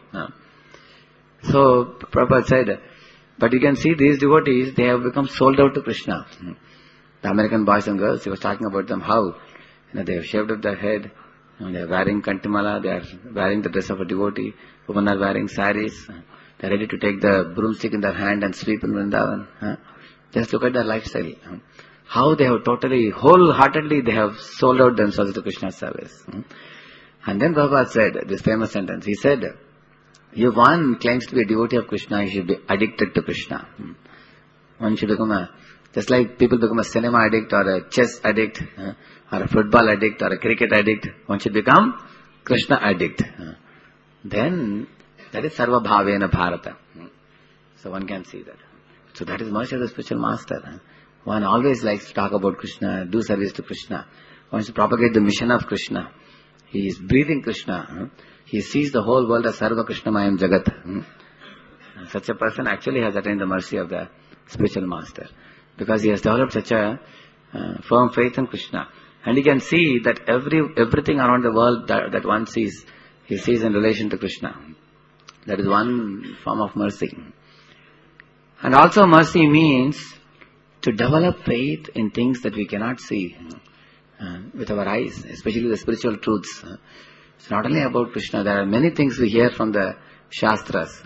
So Prabhupada said, but you can see these devotees, they have become sold out to Krishna. The American boys and girls, he was talking about them how they have shaved up their head, they are wearing kantimala, they are wearing the dress of a devotee, women are wearing saris, they are ready to take the broomstick in their hand and sweep in Vrindavan. Just look at their lifestyle. How they have totally, wholeheartedly, they have sold out themselves to Krishna's service. And then Prabhupada said this famous sentence. He said, if one claims to be a devotee of Krishna, he should be addicted to Krishna. One should become just like people become a cinema addict or a chess addict or a football addict or a cricket addict, one should become Krishna addict. Then, that is Sarva Bhavena Bharata. So one can see that. So that is mercy of the spiritual master. One always likes to talk about Krishna, do service to Krishna. One wants to propagate the mission of Krishna. He is breathing Krishna. He sees the whole world as Sarva Krishnamayam Jagat. Such a person actually has attained the mercy of the spiritual master. Because he has developed such a firm faith in Krishna. And he can see that everything around the world that one sees, he sees in relation to Krishna. That is one form of mercy. And also mercy means to develop faith in things that we cannot see with our eyes, especially the spiritual truths. It's not only about Krishna, there are many things we hear from the Shastras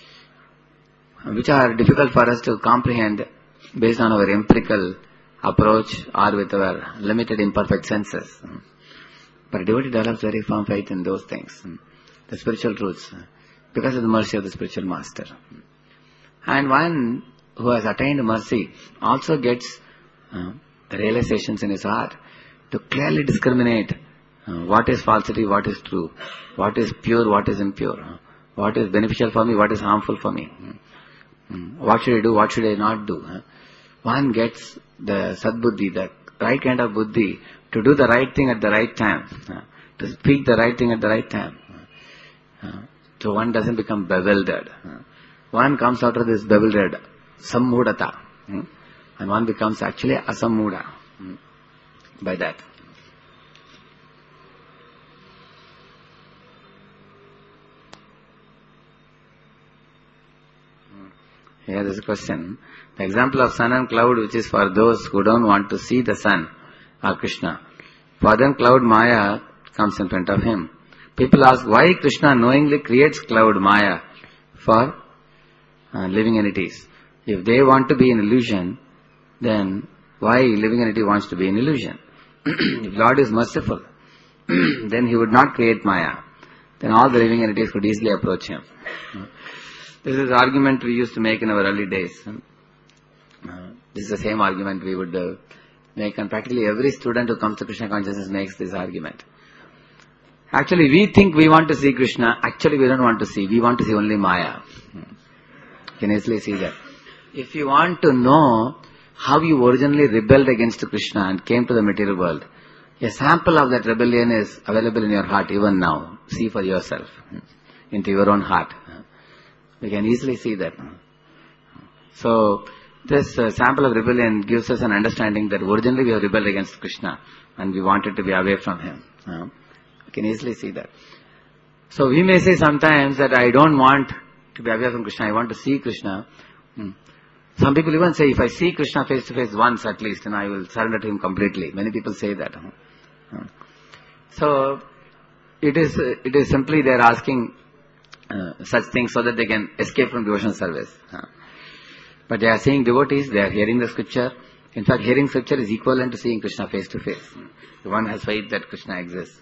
which are difficult for us to comprehend based on our empirical approach or with our limited imperfect senses. But a devotee develops very firm faith in those things, the spiritual truths, because of the mercy of the spiritual master. And one who has attained mercy also gets realizations in his heart to clearly discriminate what is falsity, what is true, what is pure, what is impure, what is beneficial for me, what is harmful for me. What should I do, what should I not do? One gets the sadbuddhi, the right kind of buddhi, to do the right thing at the right time, to speak the right thing at the right time. So one doesn't become bewildered. One comes out of this bewildered sammudata, and one becomes actually asammuda by that. Here is a question. The example of sun and cloud, which is for those who don't want to see the sun, or Krishna. For them, cloud Maya comes in front of him. People ask, why Krishna knowingly creates cloud Maya for living entities? If they want to be an illusion, then why living entity wants to be an illusion? If Lord is merciful, then He would not create Maya. Then all the living entities could easily approach Him. This is the argument we used to make in our early days. This is the same argument we would make, and practically every student who comes to Krishna consciousness makes this argument. Actually, we think we want to see Krishna. Actually, we don't want to see. We want to see only Maya. You can easily see that. If you want to know how you originally rebelled against Krishna and came to the material world, a sample of that rebellion is available in your heart even now. See for yourself, into your own heart. You can easily see that. So, this sample of rebellion gives us an understanding that originally we have rebelled against Krishna and we wanted to be away from Him. You can easily see that. So, we may say sometimes that I don't want to be away from Krishna, I want to see Krishna. Some people even say, if I see Krishna face to face once at least, then I will surrender to Him completely. Many people say that. So, it is simply they are asking such things so that they can escape from devotional service. But they are seeing devotees, they are hearing the scripture. In fact, hearing scripture is equivalent to seeing Krishna face to face. One has faith that Krishna exists.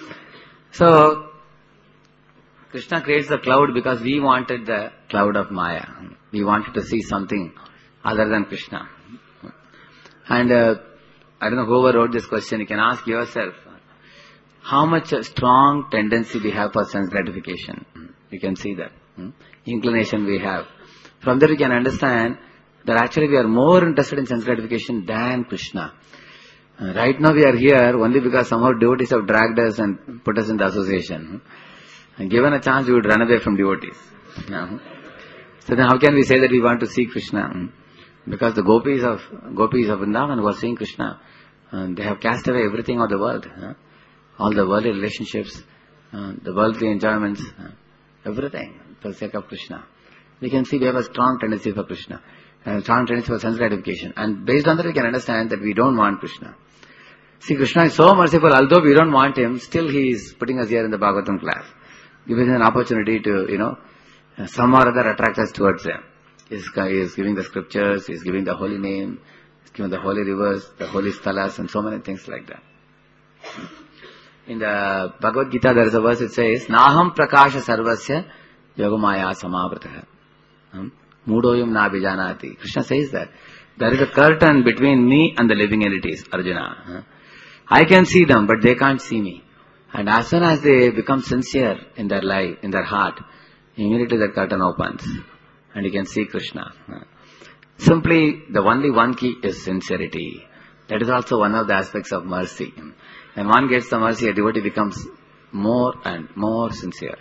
So, Krishna creates the cloud because we wanted the cloud of Maya. We wanted to see something other than Krishna. And I don't know whoever wrote this question, you can ask yourself, how much a strong tendency we have for sense gratification. You can see that. Inclination we have. From there you can understand that actually we are more interested in sense gratification than Krishna. Right now we are here only because somehow devotees have dragged us and put us in the association. And given a chance we would run away from devotees. So then how can we say that we want to see Krishna? Because the gopis of Vrindavan were seeing Krishna. They have cast away everything of the world. All the worldly relationships, the worldly enjoyments, everything for the sake of Krishna. We can see we have a strong tendency for Krishna, and a strong tendency for sense gratification. And based on that we can understand that we don't want Krishna. See, Krishna is so merciful, although we don't want Him, still He is putting us here in the Bhagavatam class. Giving us an opportunity to, some or other attract us towards Him. He is giving the scriptures, He is giving the holy name, He is giving the holy rivers, the holy sthalas, and so many things like that. In the Bhagavad Gita there is a verse, it says, Naham prakasha sarvasya yogamaya samavratah. Mudoyum na bijanati. Krishna says that. There is a curtain between me and the living entities, Arjuna. I can see them, but they can't see me. And as soon as they become sincere in their life, in their heart, immediately that curtain opens. And you can see Krishna. Simply, the only one key is sincerity. That is also one of the aspects of mercy. When one gets the mercy, a devotee becomes more and more sincere.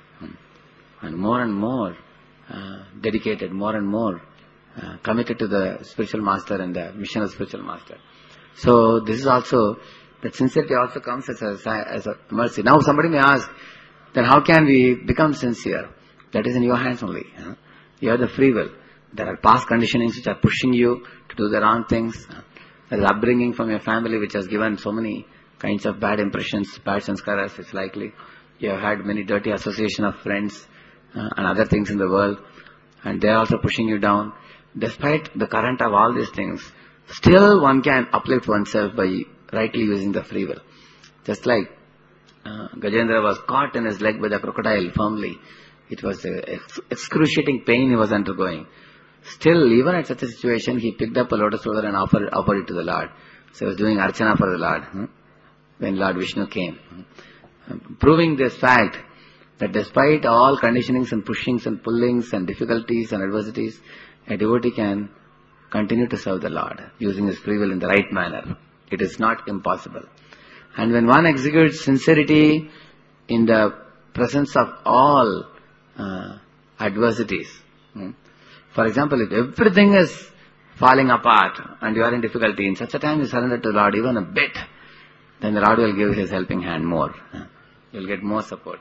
And more dedicated, more and more committed to the spiritual master and the mission of spiritual master. So this is also, that sincerity also comes as a mercy. Now somebody may ask, then how can we become sincere? That is in your hands only. You have the free will. There are past conditionings which are pushing you to do the wrong things. There is upbringing from your family which has given so many kinds of bad impressions, bad sanskaras, it's likely. You have had many dirty association of friends and other things in the world, and they are also pushing you down. Despite the current of all these things, still one can uplift oneself by rightly using the free will. Just like Gajendra was caught in his leg by the crocodile firmly. It was excruciating pain he was undergoing. Still, even at such a situation, he picked up a lotus flower and offered it to the Lord. So he was doing archana for the Lord when Lord Vishnu came. Proving this fact that despite all conditionings and pushings and pullings and difficulties and adversities, a devotee can continue to serve the Lord using his free will in the right manner. It is not impossible. And when one executes sincerity in the presence of all adversities, for example, if everything is falling apart and you are in difficulty, in such a time you surrender to the Lord even a bit, then the Lord will give His helping hand more. You will get more support.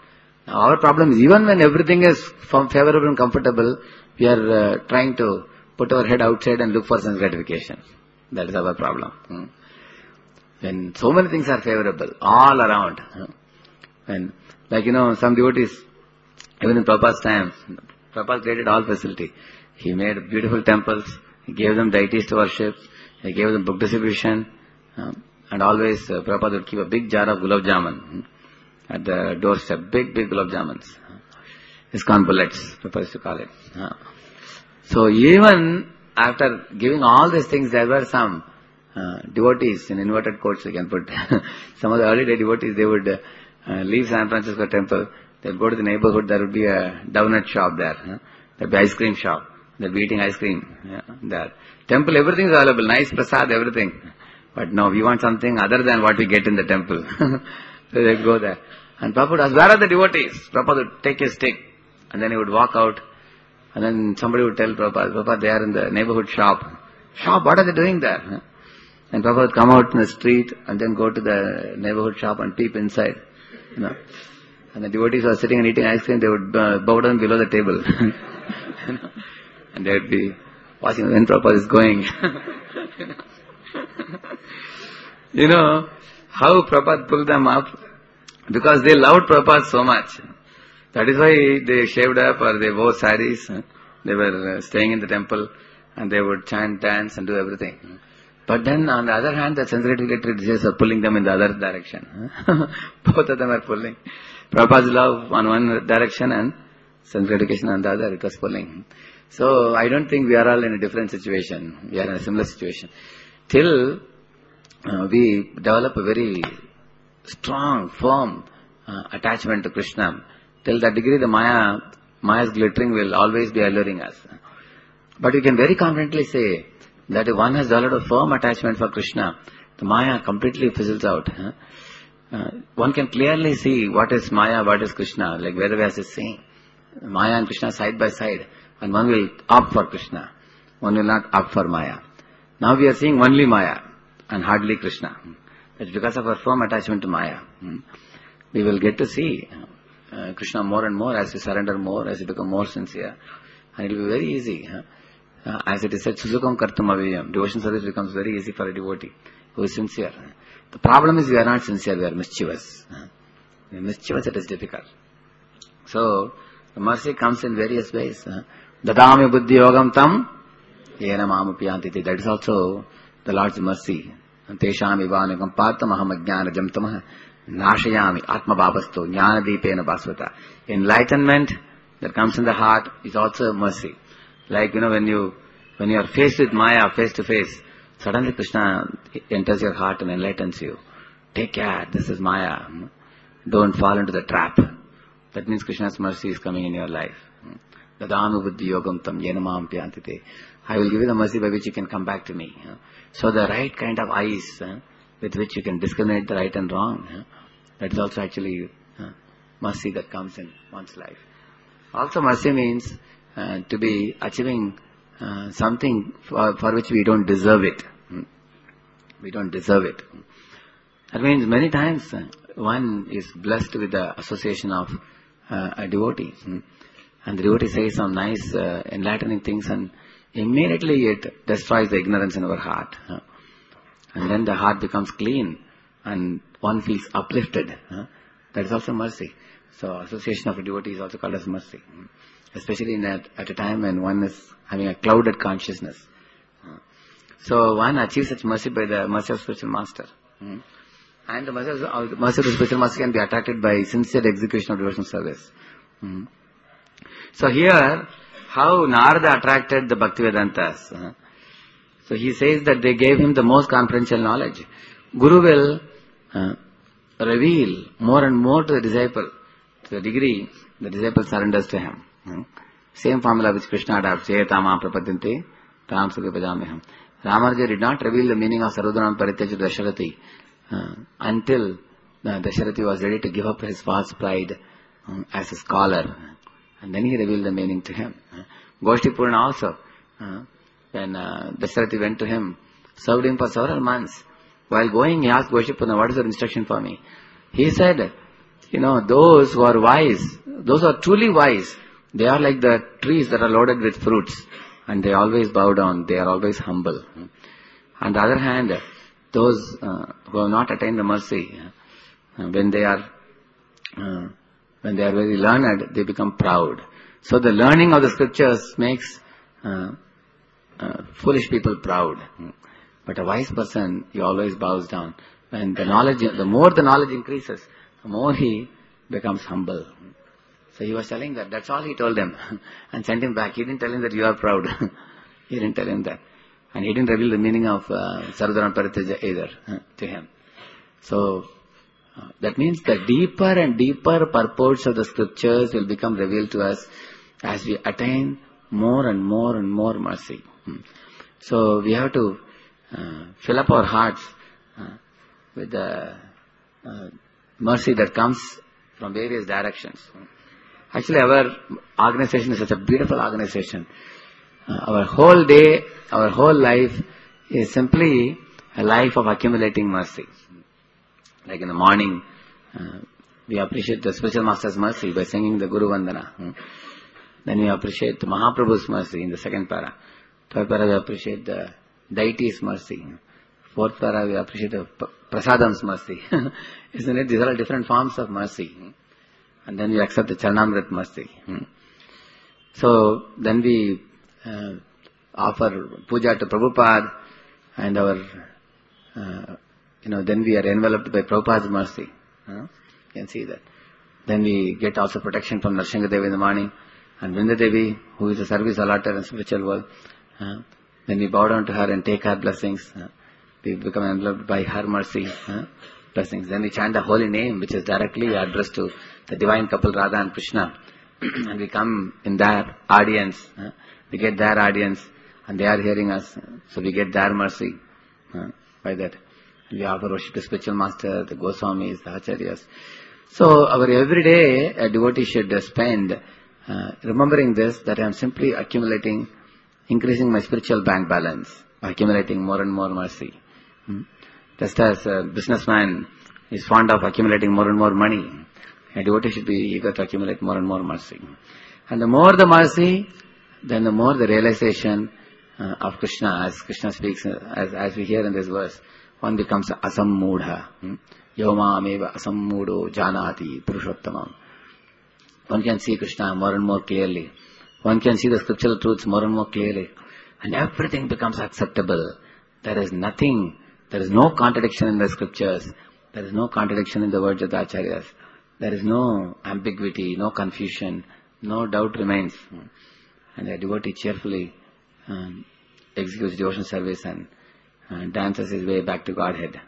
Our problem is, even when everything is favorable and comfortable, we are trying to put our head outside and look for sense gratification. That is our problem. When so many things are favorable, all around. And like, some devotees, even in Prabhupada's time, Prabhupada created all facility. He made beautiful temples, he gave them deities to worship, he gave them book distribution, and always Prabhupada would keep a big jar of gulab jamun at the doorstep, big gulab jamuns. ISKCON bullets, Prabhupada used to call it. So even after giving all these things, there were some devotees, in inverted quotes we can put, some of the early day devotees, they would leave San Francisco temple, they would go to the neighborhood, there would be a donut shop there, there would be ice cream shop, they would be eating ice cream there. Temple, everything is available, nice prasad, everything. But no, we want something other than what we get in the temple. So they would go there. And Prabhupada would ask, where are the devotees? Prabhupada would take his stick, and then he would walk out, and then somebody would tell Prabhupada, they are in the neighborhood shop. Shop, what are they doing there? And Prabhupada would come out in the street, and then go to the neighborhood shop and peep inside. And the devotees were sitting and eating ice cream, they would bow down below the table. And they would be watching when Prabhupada is going. How Prabhupada pulled them up? Because they loved Prabhupada so much. That is why they shaved up or they wore saris. They were staying in the temple and they would chant, dance and do everything. But then on the other hand, the sense gratificatory desires are pulling them in the other direction. Both of them are pulling. Prabhupada's love on one direction and sense gratification on the other, it was pulling. So I don't think we are all in a different situation. We are in a similar situation. Till we develop a very strong, firm attachment to Krishna, till that degree the Maya's glittering will always be alluring us. But we can very confidently say that if one has developed a firm attachment for Krishna, the Maya completely fizzles out. One can clearly see what is Maya, what is Krishna, like Vedavyas is saying. Maya and Krishna side by side, and one will opt for Krishna, one will not opt for Maya. Now we are seeing only Maya and hardly Krishna. It's because of our firm attachment to Maya. We will get to see Krishna more and more as we surrender more, as we become more sincere. And it will be very easy. As it is said, Susukam Kartum Aviyam. Devotion service becomes very easy for a devotee who is sincere. The problem is we are not sincere, we are mischievous. We are mischievous, it is difficult. So, the mercy comes in various ways. Dadami buddhi yogam tam yena mamu piyantiti. That is also the Lord's mercy. Tesham ivanagam partam aham ajnana jamtamah nashayami atma babasto jnana deepena basvata. Enlightenment that comes in the heart is also mercy. Like, when you are faced with Maya face to face, suddenly Krishna enters your heart and enlightens you. Take care, this is Maya. Don't fall into the trap. That means Krishna's mercy is coming in your life. Dadanu buddhi yogam tam yenamam piyantite. I will give you the mercy by which you can come back to me. So the right kind of eyes with which you can discriminate the right and wrong, that is also actually mercy that comes in one's life. Also mercy means to be achieving something for which we don't deserve it. We don't deserve it. That means many times one is blessed with the association of a devotee. And the devotee says some nice enlightening things and immediately it destroys the ignorance in our heart. And then the heart becomes clean and one feels uplifted. That is also mercy. So association of a devotee is also called as mercy. Especially at a time when one is having a clouded consciousness. So one achieves such mercy by the mercy of spiritual master. And the mercy of the spiritual master can be attracted by sincere execution of devotional service. So here, how Narada attracted the Bhaktivedantas. So he says that they gave him the most confidential knowledge. Guru will reveal more and more to the disciple, to the degree the disciple surrenders to him. Same formula which Krishna adopts. Chetamam prapadinte tam sukha pajameham. Ramanuja did not reveal the meaning of Sarvadhanam Parityaja to Dasharatha until Dasharatha was ready to give up his false pride as a scholar. And then he revealed the meaning to him. Goshti Purna also, when Dasharatha went to him, served him for several months. While going, he asked Goshti Purna, what is your instruction for me? He said, those who are wise, those who are truly wise, they are like the trees that are loaded with fruits, and they always bow down, they are always humble. On the other hand, those who have not attained the mercy, when they are very learned, they become proud. So the learning of the scriptures makes foolish people proud. But a wise person, he always bows down. When the more the knowledge increases, the more he becomes humble. So he was telling that. That's all he told them, and sent him back. He didn't tell him that you are proud. He didn't tell him that, and he didn't reveal the meaning of Sarvadharma Paritaja either to him. So that means the deeper and deeper purports of the scriptures will become revealed to us as we attain more and more and more mercy. So we have to fill up our hearts with the mercy that comes from various directions. Actually, our organization is such a beautiful organization. Our whole day, our whole life is simply a life of accumulating mercy. Like in the morning, we appreciate the spiritual master's mercy by singing the Guru Vandana. Then we appreciate the Mahaprabhu's mercy in the second para. Third para we appreciate the deity's mercy. Fourth para we appreciate the Prasadam's mercy. Isn't it? These are all different forms of mercy. And then we accept the Charanamrit mercy. So then we offer puja to Prabhupada, and then we are enveloped by Prabhupada's mercy. You can see that. Then we get also protection from Narsingha Devi in the morning, and Vrinda Devi, who is a service allotter in spiritual world. Then we bow down to her and take her blessings. We become enveloped by her mercy, blessings. Then we chant the holy name, which is directly addressed to the divine couple Radha and Krishna. And we come in their audience. We get their audience, and they are hearing us. So we get their mercy by that. We offer worship to spiritual master, the Goswamis, the Acharyas. So our everyday a devotee should spend remembering this, that I am simply accumulating, increasing my spiritual bank balance, accumulating more and more mercy. Just as a businessman is fond of accumulating more and more money, a devotee should be eager to accumulate more and more mercy. And the more the mercy, then the more the realization of Krishna, as Krishna speaks, as we hear in this verse, one becomes asammudha. Yomameva asammudo janati purushottamam. One can see Krishna more and more clearly. One can see the scriptural truths more and more clearly. And everything becomes acceptable. There is no contradiction in the scriptures. There is no contradiction in the words of the Acharyas. There is no ambiguity, no confusion, no doubt remains. And the devotee cheerfully executes devotional service and dances his way back to Godhead,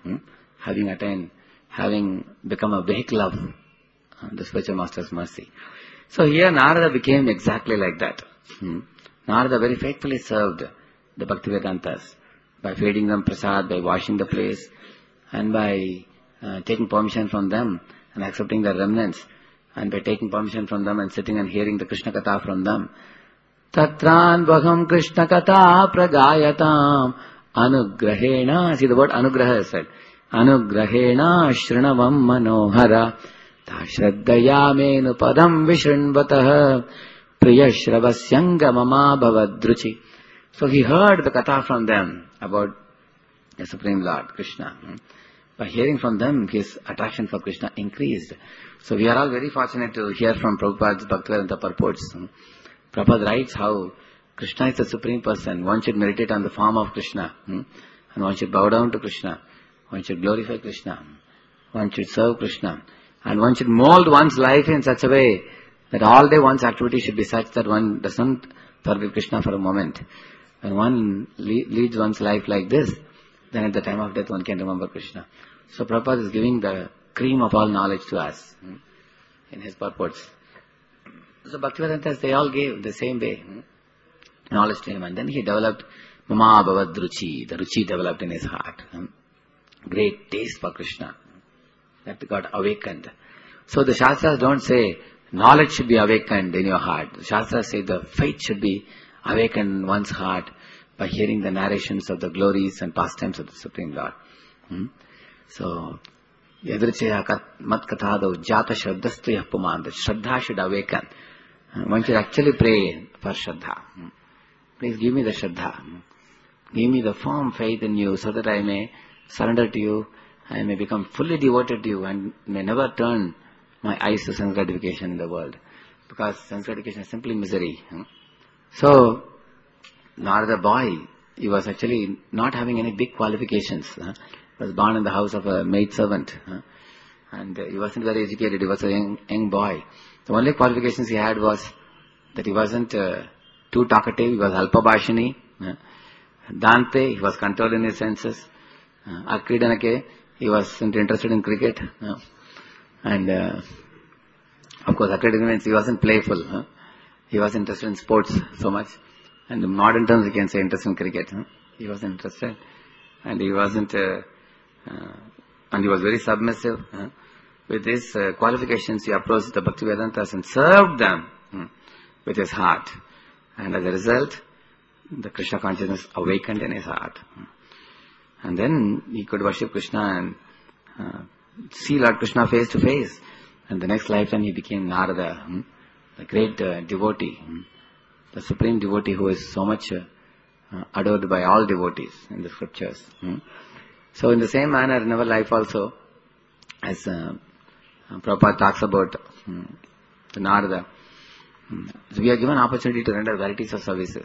having become a vehicle of the spiritual master's mercy. So here Narada became exactly like that. Narada very faithfully served the Bhaktivedantas by feeding them prasad, by washing the place, and by taking permission from them and accepting their remnants, and by taking permission from them and sitting and hearing the Krishna Katha from them. Tatran bhagam Krishna Katha pragayatam anugrahena. See, the word anugraha is said. Anugrahena shrinavam manohara tashraddaya menu padam vishrinvatah priyashravasyanga mama bhavadruchi. So he heard the katha from them about the Supreme Lord, Krishna. By hearing from them, his attraction for Krishna increased. So we are all very fortunate to hear from Prabhupada's Bhaktivedanta purports. Prabhupada writes how Krishna is the Supreme Person. One should meditate on the form of Krishna. And one should bow down to Krishna. One should glorify Krishna. One should serve Krishna. And one should mold one's life in such a way that all day one's activity should be such that one doesn't forget Krishna for a moment. When one leads one's life like this, then at the time of death one can remember Krishna. So Prabhupada is giving the cream of all knowledge to us in his purports. So Bhaktivedantas, they all gave the same way knowledge to him, and then he developed Mama Bhavad Ruchi. The Ruchi developed in his heart. Great taste for Krishna. That got awakened. So the Shastras don't say knowledge should be awakened in your heart. The Shastras say the faith should be awakened in one's heart by hearing the narrations of the glories and pastimes of the Supreme Lord. So Yadrichaya mat kathado jata shraddhastu yapuman. That Shraddha should awaken. One should actually pray for Shraddha. Please give me the Shraddha. Give me the firm faith in you so that I may surrender to you, I may become fully devoted to you and may never turn my eyes to sense gratification in the world. Because sense gratification is simply misery. So, Narada boy, he was actually not having any big qualifications. He was born in the house of a maid servant. And he wasn't very educated, he was a young boy. The only qualifications he had was that he wasn't too talkative, he was Alpabhashini. Dante, he was controlled in his senses. Akridanake, he wasn't interested in cricket. And of course, Akridanake means he wasn't playful. He was interested in sports so much. And in modern terms, we can say interested in cricket. He wasn't interested. And he wasn't, and he was very submissive. With these qualifications, he approached the Bhaktivedantas and served them with his heart. And as a result, the Krishna consciousness awakened in his heart. And then he could worship Krishna and see Lord Krishna face to face. And the next lifetime he became Narada, the great devotee, the supreme devotee who is so much adored by all devotees in the scriptures. So in the same manner in our life also, as Prabhupada talks about the Narada, so we are given opportunity to render varieties of services.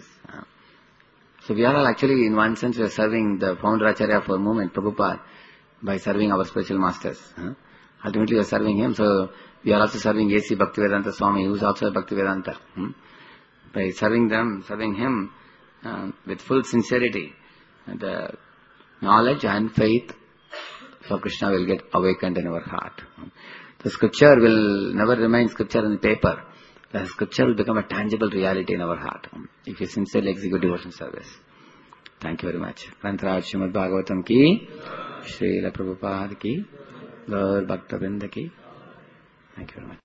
So we are all actually, in one sense, we are serving the founder Acharya for movement, Prabhupada, by serving our spiritual masters. Ultimately we are serving him, so we are also serving A.C. Bhaktivedanta Swami, who is also a Bhaktivedanta. By serving them, serving him with full sincerity, the knowledge and faith for Krishna will get awakened in our heart. The scripture will never remain scripture in the paper. The scripture will become a tangible reality in our heart if you sincerely execute devotion service. Thank you very much. Grantaraj Srimad Bhagavatam ki, Srila Prabhupada ki, Gaur Bhakta Vrinda ki. Thank you very much.